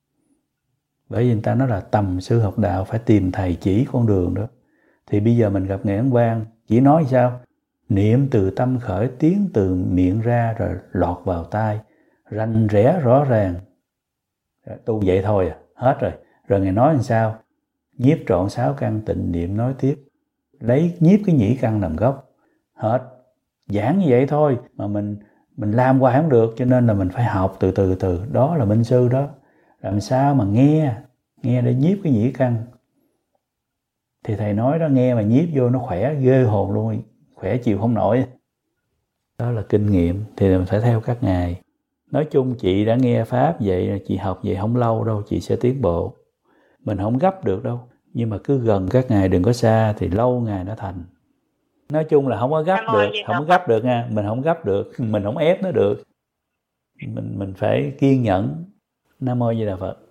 Bởi vì người ta nói là tầm sư học đạo, phải tìm thầy chỉ con đường đó. Thì bây giờ mình gặp Ngài Ấn Quang, chỉ nói sao? Niệm từ tâm khởi, tiếng từ miệng ra rồi lọt vào tai, rành rẽ rõ ràng. Tu vậy thôi à, hết rồi. Rồi Ngài nói làm sao? Nhiếp trọn 6 căn, tịnh niệm nói tiếp. Lấy nhiếp cái nhĩ căn làm gốc. Hết. Giảng như vậy thôi mà mình làm hoài không được, cho nên là mình phải học từ từ. Đó là minh sư đó. Làm sao mà nghe để nhiếp cái nhĩ căn. Thì thầy nói đó, nghe mà nhiếp vô nó khỏe ghê hồn luôn, khỏe chịu không nổi. Đó là kinh nghiệm, thì mình phải theo các ngài. Nói chung chị đã nghe Pháp vậy, chị học vậy không lâu đâu, chị sẽ tiến bộ. Mình không gấp được đâu, nhưng mà cứ gần các ngài, đừng có xa, thì lâu ngài nó thành. Nói chung là không có gấp được, không gấp được nha, mình không gấp được, mình không ép nó được. Mình phải kiên nhẫn. Nam Mô Di Đà Phật.